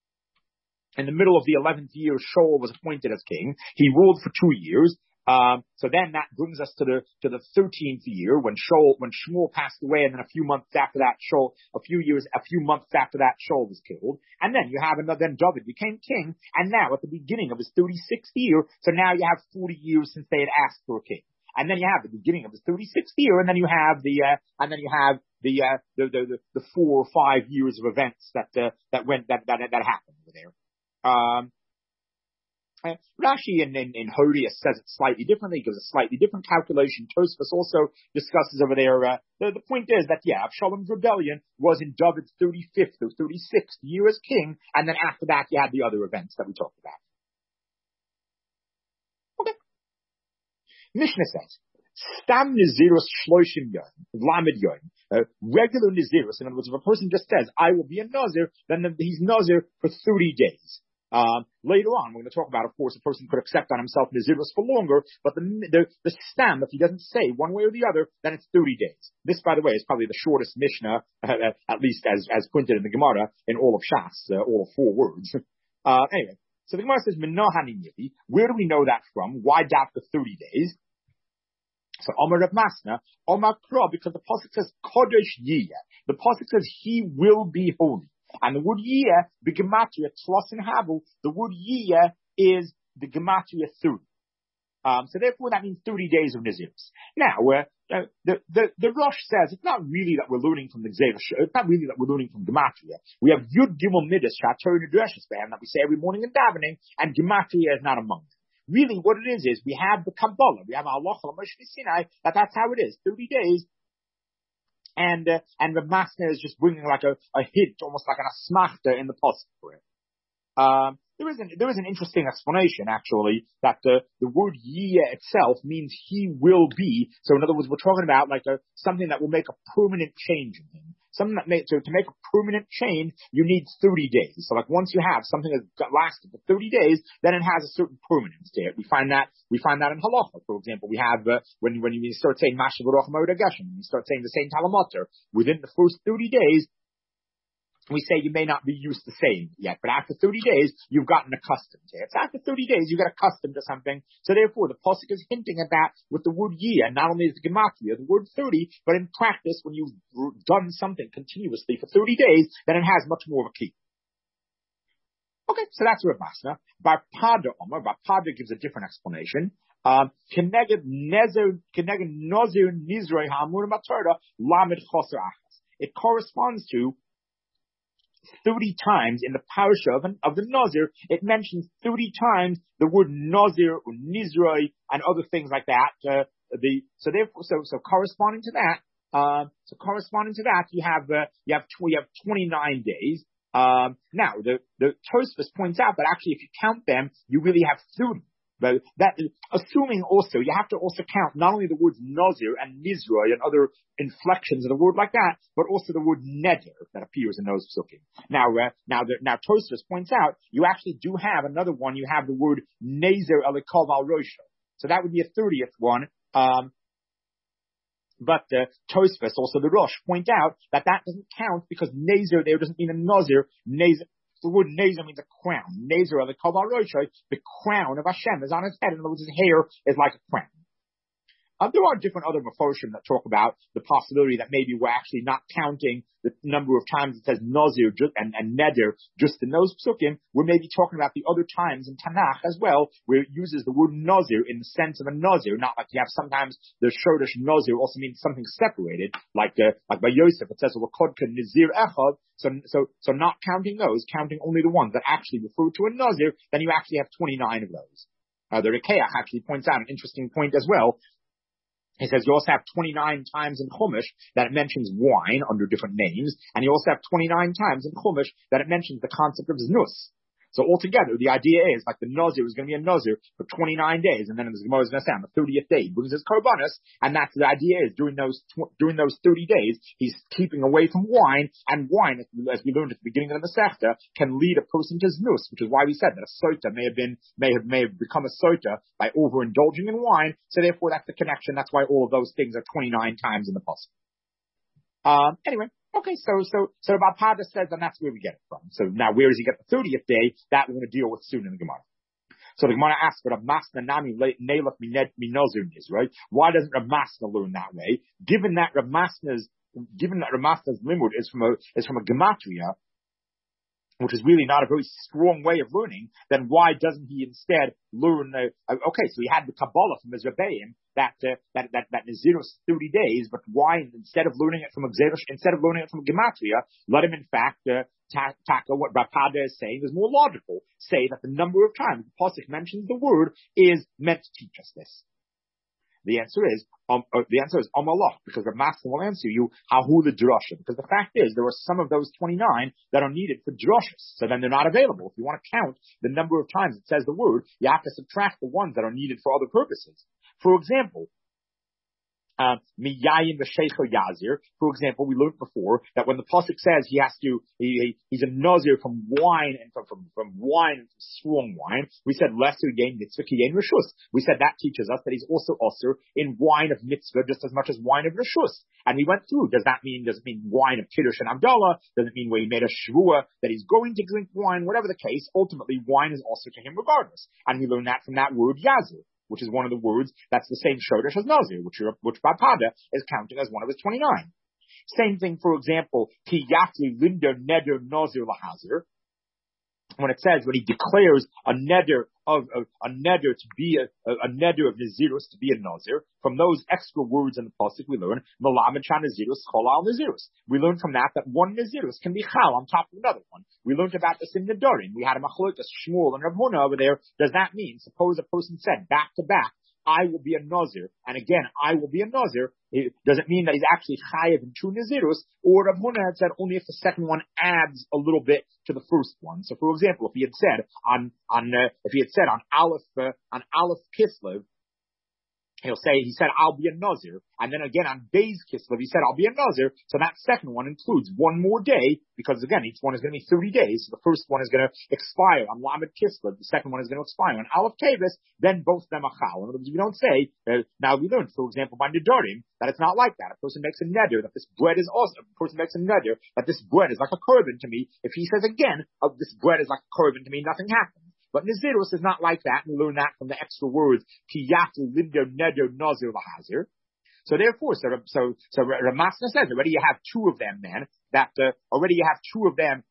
in the middle of the eleventh year, Shaul was appointed as king. He ruled for two years. Um, so then that brings us to the to the thirteenth year when Shaul, when Shmuel passed away, and then a few months after that, Shaul, a few years, a few months after that, Shaul was killed. And then you have another. Then David became king, and now at the beginning of his thirty-sixth year, so now you have forty years since they had asked for a king. And then you have the beginning of his thirty-sixth year, and then you have the uh, and then you have the, uh, the the the the four or five years of events that uh, that went that that that happened over there. Um, Uh, Rashi in, in, in Hodius says it slightly differently, gives a slightly different calculation. Tosfos also discusses over there, uh, the, the point is that, yeah, Absalom's rebellion was in David's thirty-fifth or thirty-sixth year as king, and then after that you had the other events that we talked about. Okay. Mishnah says, Stam Nazirus Shloshim Yom, Lamed Yom, uh, regular Nazirus, in other words, if a person just says, I will be a Nazir, then he's Nazir for thirty days. Um, later on, we're going to talk about, of course, a person could accept on himself Nazirus for longer, but the, the, the stam, if he doesn't say one way or the other, then it's thirty days. This, by the way, is probably the shortest Mishnah, uh, at least as, as printed in the Gemara, in all of Shas, uh, all of four words. Uh, anyway, so the Gemara says, Menahani Nili. Where do we know that from? Why doubt the thirty days? So, Omar Rav Masna, Omar Kra, because the pasuk says, Kodesh Yiyah. The pasuk says, he will be holy. And the word yiyah, the gematria, tlos and havu, the word yiyah is the gematria thirty. Um, so therefore that means thirty days of Nazirus. Now, uh, uh, the, the, the Rosh says it's not really that we're learning from the Gzeirah, it's not really that we're learning from gematria. We have Yud Gimel Midas, Shator Nidreshes Bam, that we say every morning in davening, and gematria is not among them. Really what it is, is we have the Kabbalah, we have Halacha Moshe Sinai, that that's how it is, thirty days. And, uh, and Rav Masna is just bringing like a, a hint, almost like an asmachta in the pasuk for it. Um, there is an, there is an interesting explanation, actually, that the, the word yiyah itself means he will be. So in other words, we're talking about like a, something that will make a permanent change in him. Something that make, so to make a permanent change, you need thirty days. So like once you have something that's lasted for thirty days, then it has a certain permanence to it. We find that, we find that in halacha, for example. We have, uh, when, when you start saying Masha Baruch Ma'od HaGeshem, you start saying the same Talamater, within the first thirty days, we say you may not be used to saying yet, but after thirty days, you've gotten accustomed to it. So after thirty days, you get accustomed to something. So therefore, the pasuk is hinting at that with the word yiyah. Not only is the gematria, the word thirty, but in practice, when you've done something continuously for thirty days, then it has much more of a key. Okay, so that's Rav Masna. Bar Pada Omer, Bar Pada gives a different explanation. Um, Keneged Nezer, Keneged Nozir Nizrei Ha'amur Matorah Lamed Choser Achas. It corresponds to thirty times in the parasha of, of the Nazir, it mentions thirty times the word Nazir or Nizroi and other things like that. Uh, the so therefore, so so corresponding to that, um, so corresponding to that, you have uh, you have tw- you have twenty-nine days. Um, now the the Tosfos points out that actually, if you count them, you really have thirty. But that, assuming also, you have to also count not only the words Nazir and Nizroi and other inflections of the word like that, but also the word Neder that appears in those psukim. Now, uh, now, the, now Tosfos points out, you actually do have another one, you have the word Nezer Elikov Al Rosho. So that would be a thirtieth one, um, But uh, Tosfos, also the Rosh, point out that that doesn't count because Nazir there doesn't mean a Nazir. Nazir, the word Nazir means a crown. Nazir, the Kavah Roshai, the crown of Hashem is on his head. In other words, his hair is like a crown. Uh, there are different other Mefoshim that talk about the possibility that maybe we're actually not counting the number of times it says Nazir and, and Neder just in those psukim. We're maybe talking about the other times in Tanakh as well, where it uses the word Nazir in the sense of a Nazir, not like you have sometimes the Shodesh Nazir also means something separated, like uh, like by Yosef, it says, Wakodka Nazir Echad. So, so, so not counting those, counting only the ones that actually refer to a Nazir, then you actually have twenty-nine of those. Uh, the Rekeach actually points out an interesting point as well. He says you also have twenty-nine times in Chumash that it mentions wine under different names, and you also have twenty-nine times in Chumash that it mentions the concept of znus. So altogether, the idea is like the Nazir is going to be a Nazir for twenty-nine days, and then in the Gemara is going to say on the thirtieth day he brings his korbanos, and that's the idea is during those tw- during those thirty days he's keeping away from wine, and wine, as we learned at the beginning of the Masechta, can lead a person to znus, which is why we said that a sota may have been may have may have become a sota by overindulging in wine. So therefore, that's the connection. That's why all of those things are twenty-nine times in the pasuk. Um, anyway. Okay, so, so, so the Pada says, and that's where we get it from. So now where does he get the thirtieth day? That we're going to deal with soon in the Gemara. So the Gemara asks, but Rav Masna Nami Neilach Minozir is, right? Why doesn't Rav Masna learn that way? Given that Rav Masna's, given that Rav Masna's limud is from a, is from a gematria, which is really not a very strong way of learning, then why doesn't he instead learn, uh, okay, so he had the Kabbalah from his Rebbeim, that, uh, that, that, that Nazirus thirty days, but why, instead of learning it from a Gzerush, instead of learning it from a Gematria, let him in fact, uh, tackle what Rapada is saying is more logical. Say that the number of times the Pasuk mentions the word is meant to teach us this. The answer is, um, uh, the answer is Amalach, because Rav Masna will answer you, Hahu the drasha, because the fact is, there are some of those twenty-nine that are needed for drashas, so then they're not available. If you want to count the number of times it says the word, you have to subtract the ones that are needed for other purposes. For example, Miyayin v'sheicho yazir. For example, we learned before that when the pasuk says he has to, he, he's a nazir from wine and from, from, from wine and from strong wine, we said lesser yain mitzvah ki yain rishus. We said that teaches us that he's also usher in wine of mitzvah just as much as wine of rishus. And we went through, does that mean, does it mean wine of kiddush and Abdallah? Does it mean where he made a shvua that he's going to drink wine? Whatever the case, ultimately wine is also to him regardless. And we learned that from that word yazir, which is one of the words that's the same shodesh as Nazir, which, which Bapada is counting as one of his twenty-nine. Same thing, for example, Ki Yatli Linder Neder Nazir Lahazir. When it says, when he declares a neder of, a, a neder to be a, a, a neder of Nazirus to be a Nazir, from those extra words in the pasuk we learn, Malamed Shah Nazirus, Chol al Nazirus. We learned from that that one Nazirus can be Chal on top of another one. We learned about this in Nedarim. We had a Machlokas, Shmuel and Rav Huna over there. Does that mean, suppose a person said back to back, I will be a Nazir, and again, I will be a Nazir, it doesn't mean that he's actually chayav in two Nazirus, or Rav Huna had said only if the second one adds a little bit to the first one. So for example, if he had said on, on, uh, if he had said on Aleph, uh, on Aleph Kislev, he'll say, he said, I'll be a Nazir. And then again on Beis Kislev, he said, I'll be a Nazir. So that second one includes one more day, because again, each one is going to be thirty days. So the first one is going to expire on Lamed Kislev. The second one is going to expire on Aleph Tevis. Then both of them are Chal. In other words, we don't say, uh, now we learned, for example, by Nedarim, that it's not like that. A person makes a neder, that this bread is awesome. A person makes a neder, that this bread is like a korban to me. If he says again, oh, this bread is like a korban to me, nothing happens. But Nazirus is not like that, and we learn that from the extra words, Ki Yatli Linder Neder Nazir Lahazir. So therefore, so, so, so Rav Masna says, already you have two of them then, that, uh, already you have two of them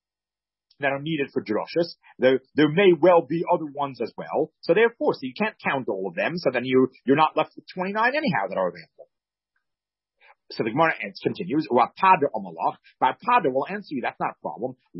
that are needed for drashas. There, there may well be other ones as well. So therefore, so you can't count all of them, so then you, you're not left with twenty-nine anyhow that are available. So the Gemara continues, Rapada Omalach, Rapada will answer you, that's not a problem. Do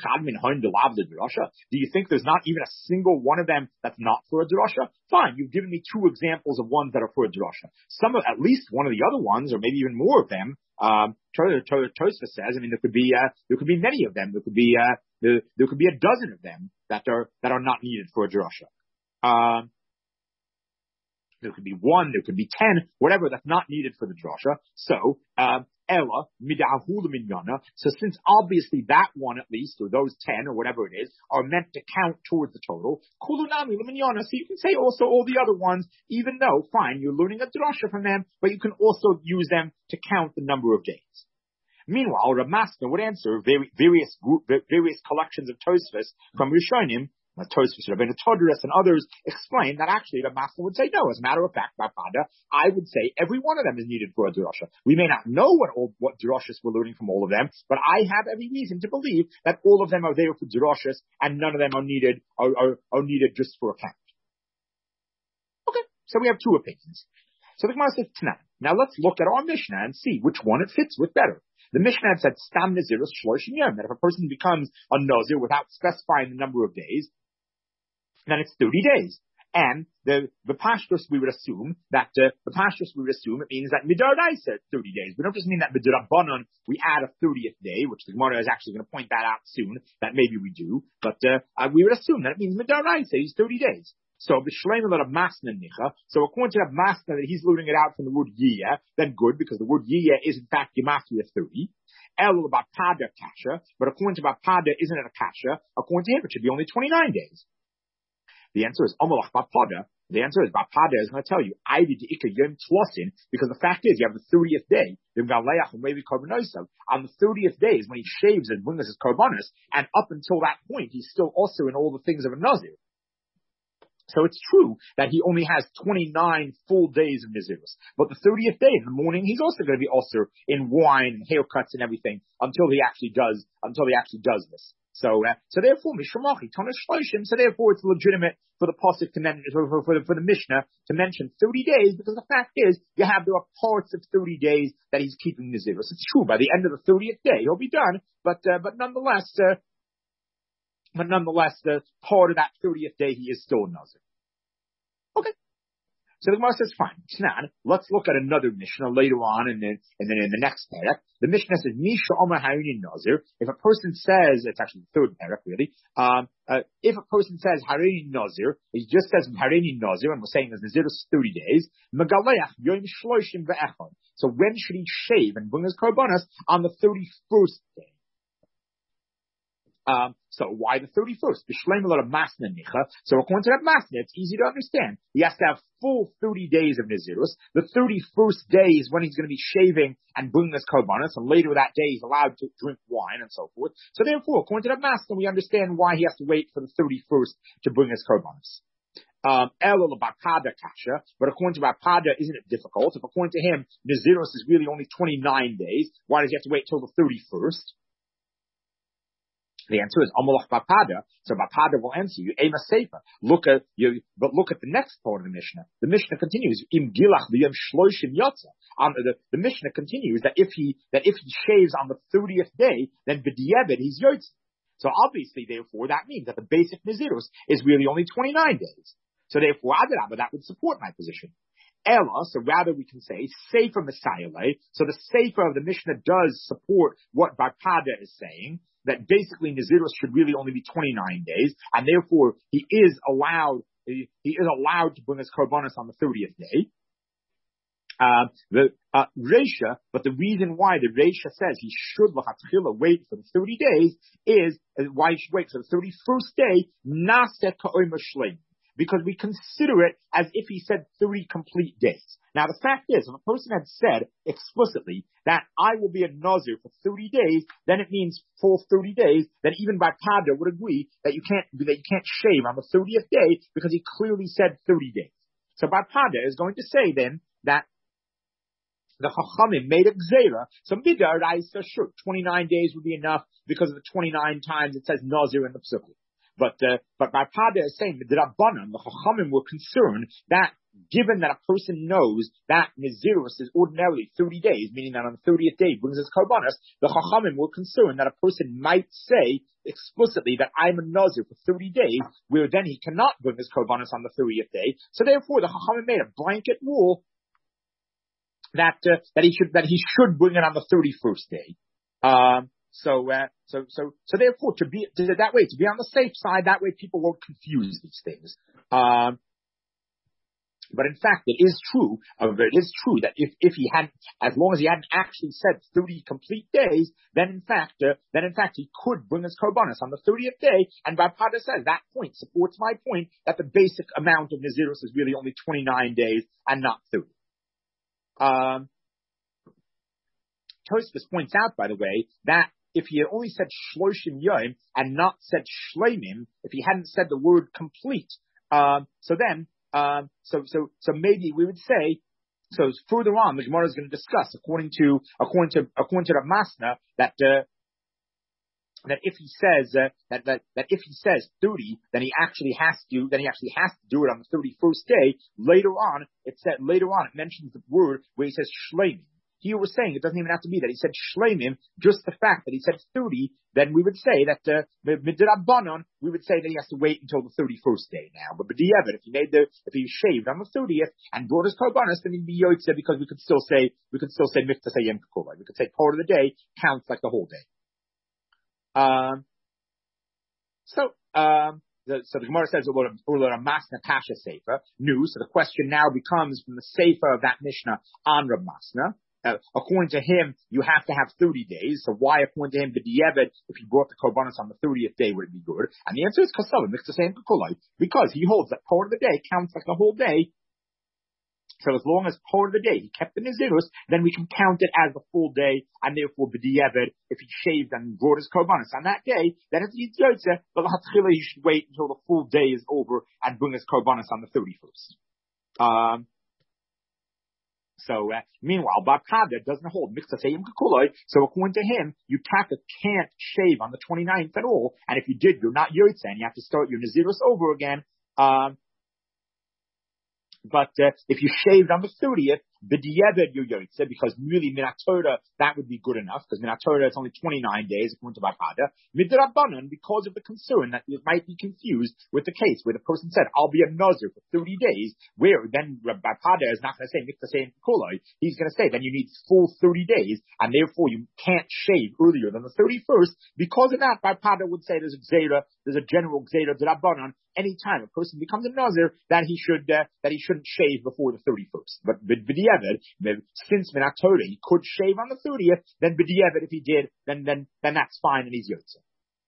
you think there's not even a single one of them that's not for a drasha? Fine, you've given me two examples of ones that are for a drasha. Some of, at least one of the other ones, or maybe even more of them, um, Tosfos says, I mean, there could be, uh, there could be many of them. There could be, uh, there, there could be a dozen of them that are, that are not needed for a drasha. Um, There could be one, there could be ten, whatever, that's not needed for the drasha. So, um, Ella midahul minyana. So since obviously that one at least, or those ten or whatever it is, are meant to count towards the total, kulunami minyana. So you can say also all the other ones, even though fine, you're learning a drasha from them, but you can also use them to count the number of days. Meanwhile, Rav Masna would answer various group, various collections of Tosfos from Rishonim. Tosfos, Rabbeinu Todorus, and others explain that actually Rav Masna would say no. As a matter of fact, by Pada, I would say every one of them is needed for a drasha. We may not know what all, what drashas we're learning from all of them, but I have every reason to believe that all of them are there for drashas, and none of them are needed are, are, are needed just for a count. Okay, so we have two opinions. So the Gemara says Tanan. Now let's look at our Mishnah and see which one it fits with better. The Mishnah had said Stam Nazirus Shloshim Yom, that if a person becomes a Nazir without specifying the number of days, then it's thirty days. And the the pashtus we would assume that uh, the pashtus we would assume it means that midaraisa thirty days. We don't just mean that midarabanan we add a thirtieth day, which the Gemara is actually going to point that out soon. That maybe we do, but uh, uh, we would assume that it means midaraisa is thirty days. So b'shleim of masna nicha. So according to that masna that he's learning it out from the word yiyah, then good because the word yiyah is in fact gematria thirty. El bapada kasha, but according to bapada isn't it a kasha? According to him, it should be only twenty-nine days. The answer is Amalach Bapada. The answer is Bapada is going to tell you I did Ika Yom Tlosin, because the fact is you have the thirtieth day. On the thirtieth day is when he shaves and brings his korbanos, and up until that point he's still also in all the things of a nazir. So it's true that he only has twenty-nine full days of Nazirus. But the thirtieth day in the morning, he's also going to be also in wine and haircuts and everything until he actually does, until he actually does this. So, uh, so therefore, Mishamachi, Tanash Shloshim, so therefore it's legitimate for the Pasuk to mention, for, for, for, the, for the Mishnah to mention thirty days, because the fact is, you have, there are parts of thirty days that he's keeping Nazirus. It's true, by the end of the thirtieth day, he'll be done, but, uh, but nonetheless, uh, But nonetheless, the part of that thirtieth day, he is still a Nazir. Okay. So the Gemara says, fine. Tanan, let's look at another Mishnah later on, and then, and then in the next parak. The Mishnah says, Misha Omer Harini Nazir. If a person says, it's actually the third parak, really. Um, uh, if a person says Harini Nazir, he just says Harini Nazir, and we're saying there's Nazir is thirty days. Megaleach Yom Shloshim Ve'echon. So when should he shave and bring his korbanos? On the thirty-first day. Um, so why the thirty-first? So according to that masna, it's easy to understand. He has to have full thirty days of Nazirus. The thirty-first day is when he's going to be shaving and bringing his korbanos, and later that day he's allowed to drink wine and so forth. So therefore, according to that masna, we understand why he has to wait for the thirty-first to bring his korbanos. Um, but according to Bapada, isn't it difficult? If according to him, Nazirus is really only twenty-nine days, why does he have to wait till the thirty-first? The answer is Amalach Bapada. So Bapada will answer you. Ema Sefer. Look at you, but look at the next part of the Mishnah. The Mishnah continues. Im Gilach V'Yom Shloshim Yotza. Um, the, the Mishnah continues that if he that if he shaves on the thirtieth day, then B'di'eved he's Yotza. So obviously, therefore, that means that the basic Nazirus is really only twenty-nine days. So therefore, Adarabba, that would support my position. Ella, so rather we can say Sefer Messiah. So the Sefer of the Mishnah does support what Bapada is saying, that basically Nazirus should really only be twenty-nine days, and therefore he is allowed, he, he is allowed to bring his korbanos on the thirtieth day. Uh, the, uh, Reisha, but the reason why the Reisha says he should l'chatchila wait for the thirty days is, uh, why he should wait for the thirty-first day, naseh ka'omer shleim. Because we consider it as if he said thirty complete days. Now the fact is, if a person had said explicitly that I will be a Nazir for thirty days, then it means for thirty days, then even Bapada would agree that you can't, that you can't shave on the thirtieth day because he clearly said thirty days. So Bapada is going to say then that the Chachamim made a gzeira, so Midar Raisa, sure, twenty-nine days would be enough because of the twenty-nine times it says Nazir in the Psukim. But, uh, but Bapada is saying that the Rabbanan, the Chachamim were concerned that given that a person knows that Nazirus is ordinarily thirty days, meaning that on the thirtieth day he brings his korbanos, the Chachamim were concerned that a person might say explicitly that I'm a Nazir for thirty days, where then he cannot bring his korbanos on the thirtieth day. So therefore the Chachamim made a blanket rule that, uh, that he should, that he should bring it on the thirty-first day. Um, So, uh, so, so, so therefore, to be, to, that way, to be on the safe side, that way people won't confuse these things. Um, But in fact, it is true, uh, it is true that if, if he hadn't, as long as he hadn't actually said thirty complete days, then in fact, uh, then in fact he could bring his korbanos on the thirtieth day, and Rav Pada says that point supports my point that the basic amount of Nazirus is really only twenty-nine days and not thirty. Um, Tosfos points out, by the way, that if he had only said shloshim yom and not said shleimim, if he hadn't said the word complete, um, so then, um, so so so maybe we would say, so further on, the Gemara is going to discuss, according to according to according to Rav Masna, that uh, that if he says uh, that that that if he says thirty, then he actually has to then he actually has to do it on the thirty-first day. Later on, it said later on it mentions the word where he says shleimim. Here we're saying it doesn't even have to be that he said shleimim, just the fact that he said thirty, then we would say that, uh, midrabanon, we would say that he has to wait until the thirty-first day now. But b'diavad, if he made the, if he shaved on the thirtieth and brought his korbanos, then he'd be yotze, because we could still say, we could still say miktas hayem k'kolai. We could say part of the day counts like the whole day. Um, so, um, The, so the Gemara says, "Ular Masna Kasha Sefer." New. So the question now becomes from the Sefer of that Mishnah on Rav Masna. Uh, according to him, you have to have thirty days. So why, according to him, b'diavad, if he brought the korbanos on the thirtieth day, would it be good? And the answer is kasava, because he holds that part of the day counts like the whole day. So as long as part of the day he kept the Nazirus, then we can count it as the full day, and therefore b'diavad, if he shaved and brought his korbanos on that day, then if he's yotze, but he should wait until the full day is over and bring his korbanos on the thirty-first. Um, So, uh, meanwhile, Rav Pada doesn't hold miktas hayim k'kuloi. So according to him, you taka can't shave on the twenty-ninth at all. And if you did, you're not yotze, and you have to start your Nazirus over again. Um, But uh, if you shaved on the thirtieth, b'diavad you're yotze, because really minat Torah that would be good enough, because minat Torah it's only twenty-nine days according to Rav Pada. Midrabanan, because of the concern that it might be confused with the case where the person said, "I'll be a nazir for thirty days," where then Rav Pada is not going to say miktas hayim k'kolai. He's going to say then you need full thirty days, and therefore you can't shave earlier than the thirty-first. Because of that, Rav Pada would say there's a gzeira, there's a general gzeira d'Rabbanan. Anytime a person becomes a nazir, that he should uh, that he shouldn't shave before the thirty-first. But b'diavad, since minat Torah he could shave on the thirtieth, then b'diavad if he did, then then then that's fine and he's yotze.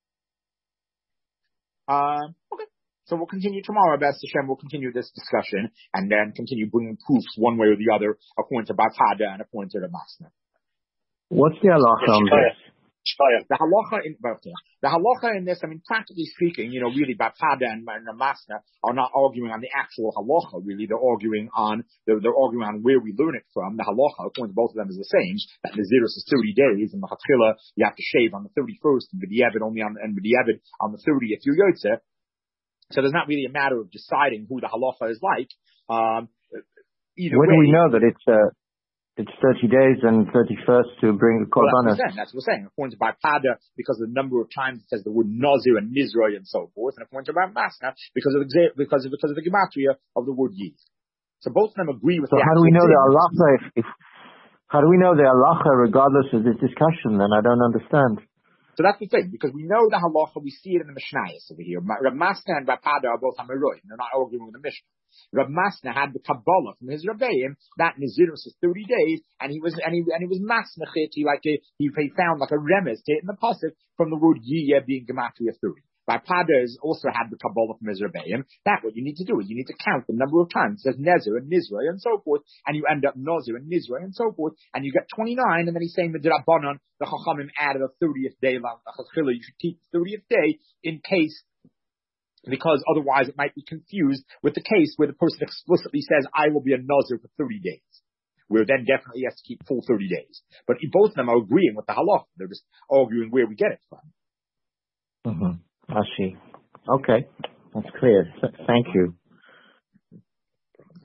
Um, okay. So we'll continue tomorrow, B'ez Hashem. We'll continue this discussion and then continue bringing proofs one way or the other according to Rav Pada and according to the Masna. What's the halacha on this? The halacha in the halacha in this, I mean, practically speaking, you know, really, Rav Pada and Rav Masna are not arguing on the actual halacha. Really, they're arguing on they're, they're arguing on where we learn it from. The halacha, according to both of them, is the same. That Nazirus is thirty days, and the Hatchila you have to shave on the thirty-first, and b'diavad only on and b'diavad on the thirtieth. You're yotze. So there's not really a matter of deciding who the halacha is like. Um, either When way, do we know that it's uh, it's thirty days and thirty-first to bring the korbanos? Well, that's, that's what we're saying. According to Rav Pada, because of the number of times it says the word nazir and nizroi and so forth, and according to Rav Masna, because of the because of because of the gematria of the word yid. So both of them agree with. So the how do we know thing. the halacha? If, if how do we know the halacha regardless of this discussion? Then I don't understand. So that's the thing, because we know the halacha, we see it in the Mishnayos over here. Rav Masna and Rav Pada are both Hameroim. They're not arguing with the Mishnah. Rav Masna had the Kabbalah from his Rebbeim that Nazirus is thirty days, and he was and he and he was masnachit. He like a, he, he found like a remez to it in the pasuk from the word yiyeh being gematria thirty. Rav Pada also had the Kabbalah from his Rebbeim. That what you need to do is you need to count the number of times it says Nezer and Nizrei and so forth, and you end up Nazir and Nizrei and so forth, and you get twenty-nine, and then he's saying the D'Rabbanan, the Chachamim added a thirtieth day. You should keep the thirtieth day in case. Because otherwise it might be confused with the case where the person explicitly says, "I will be a nazir for thirty days," where then definitely he has to keep full thirty days. But both of them are agreeing with the halacha. They're just arguing where we get it from. Mm-hmm. I see. Okay. That's clear. Thank you.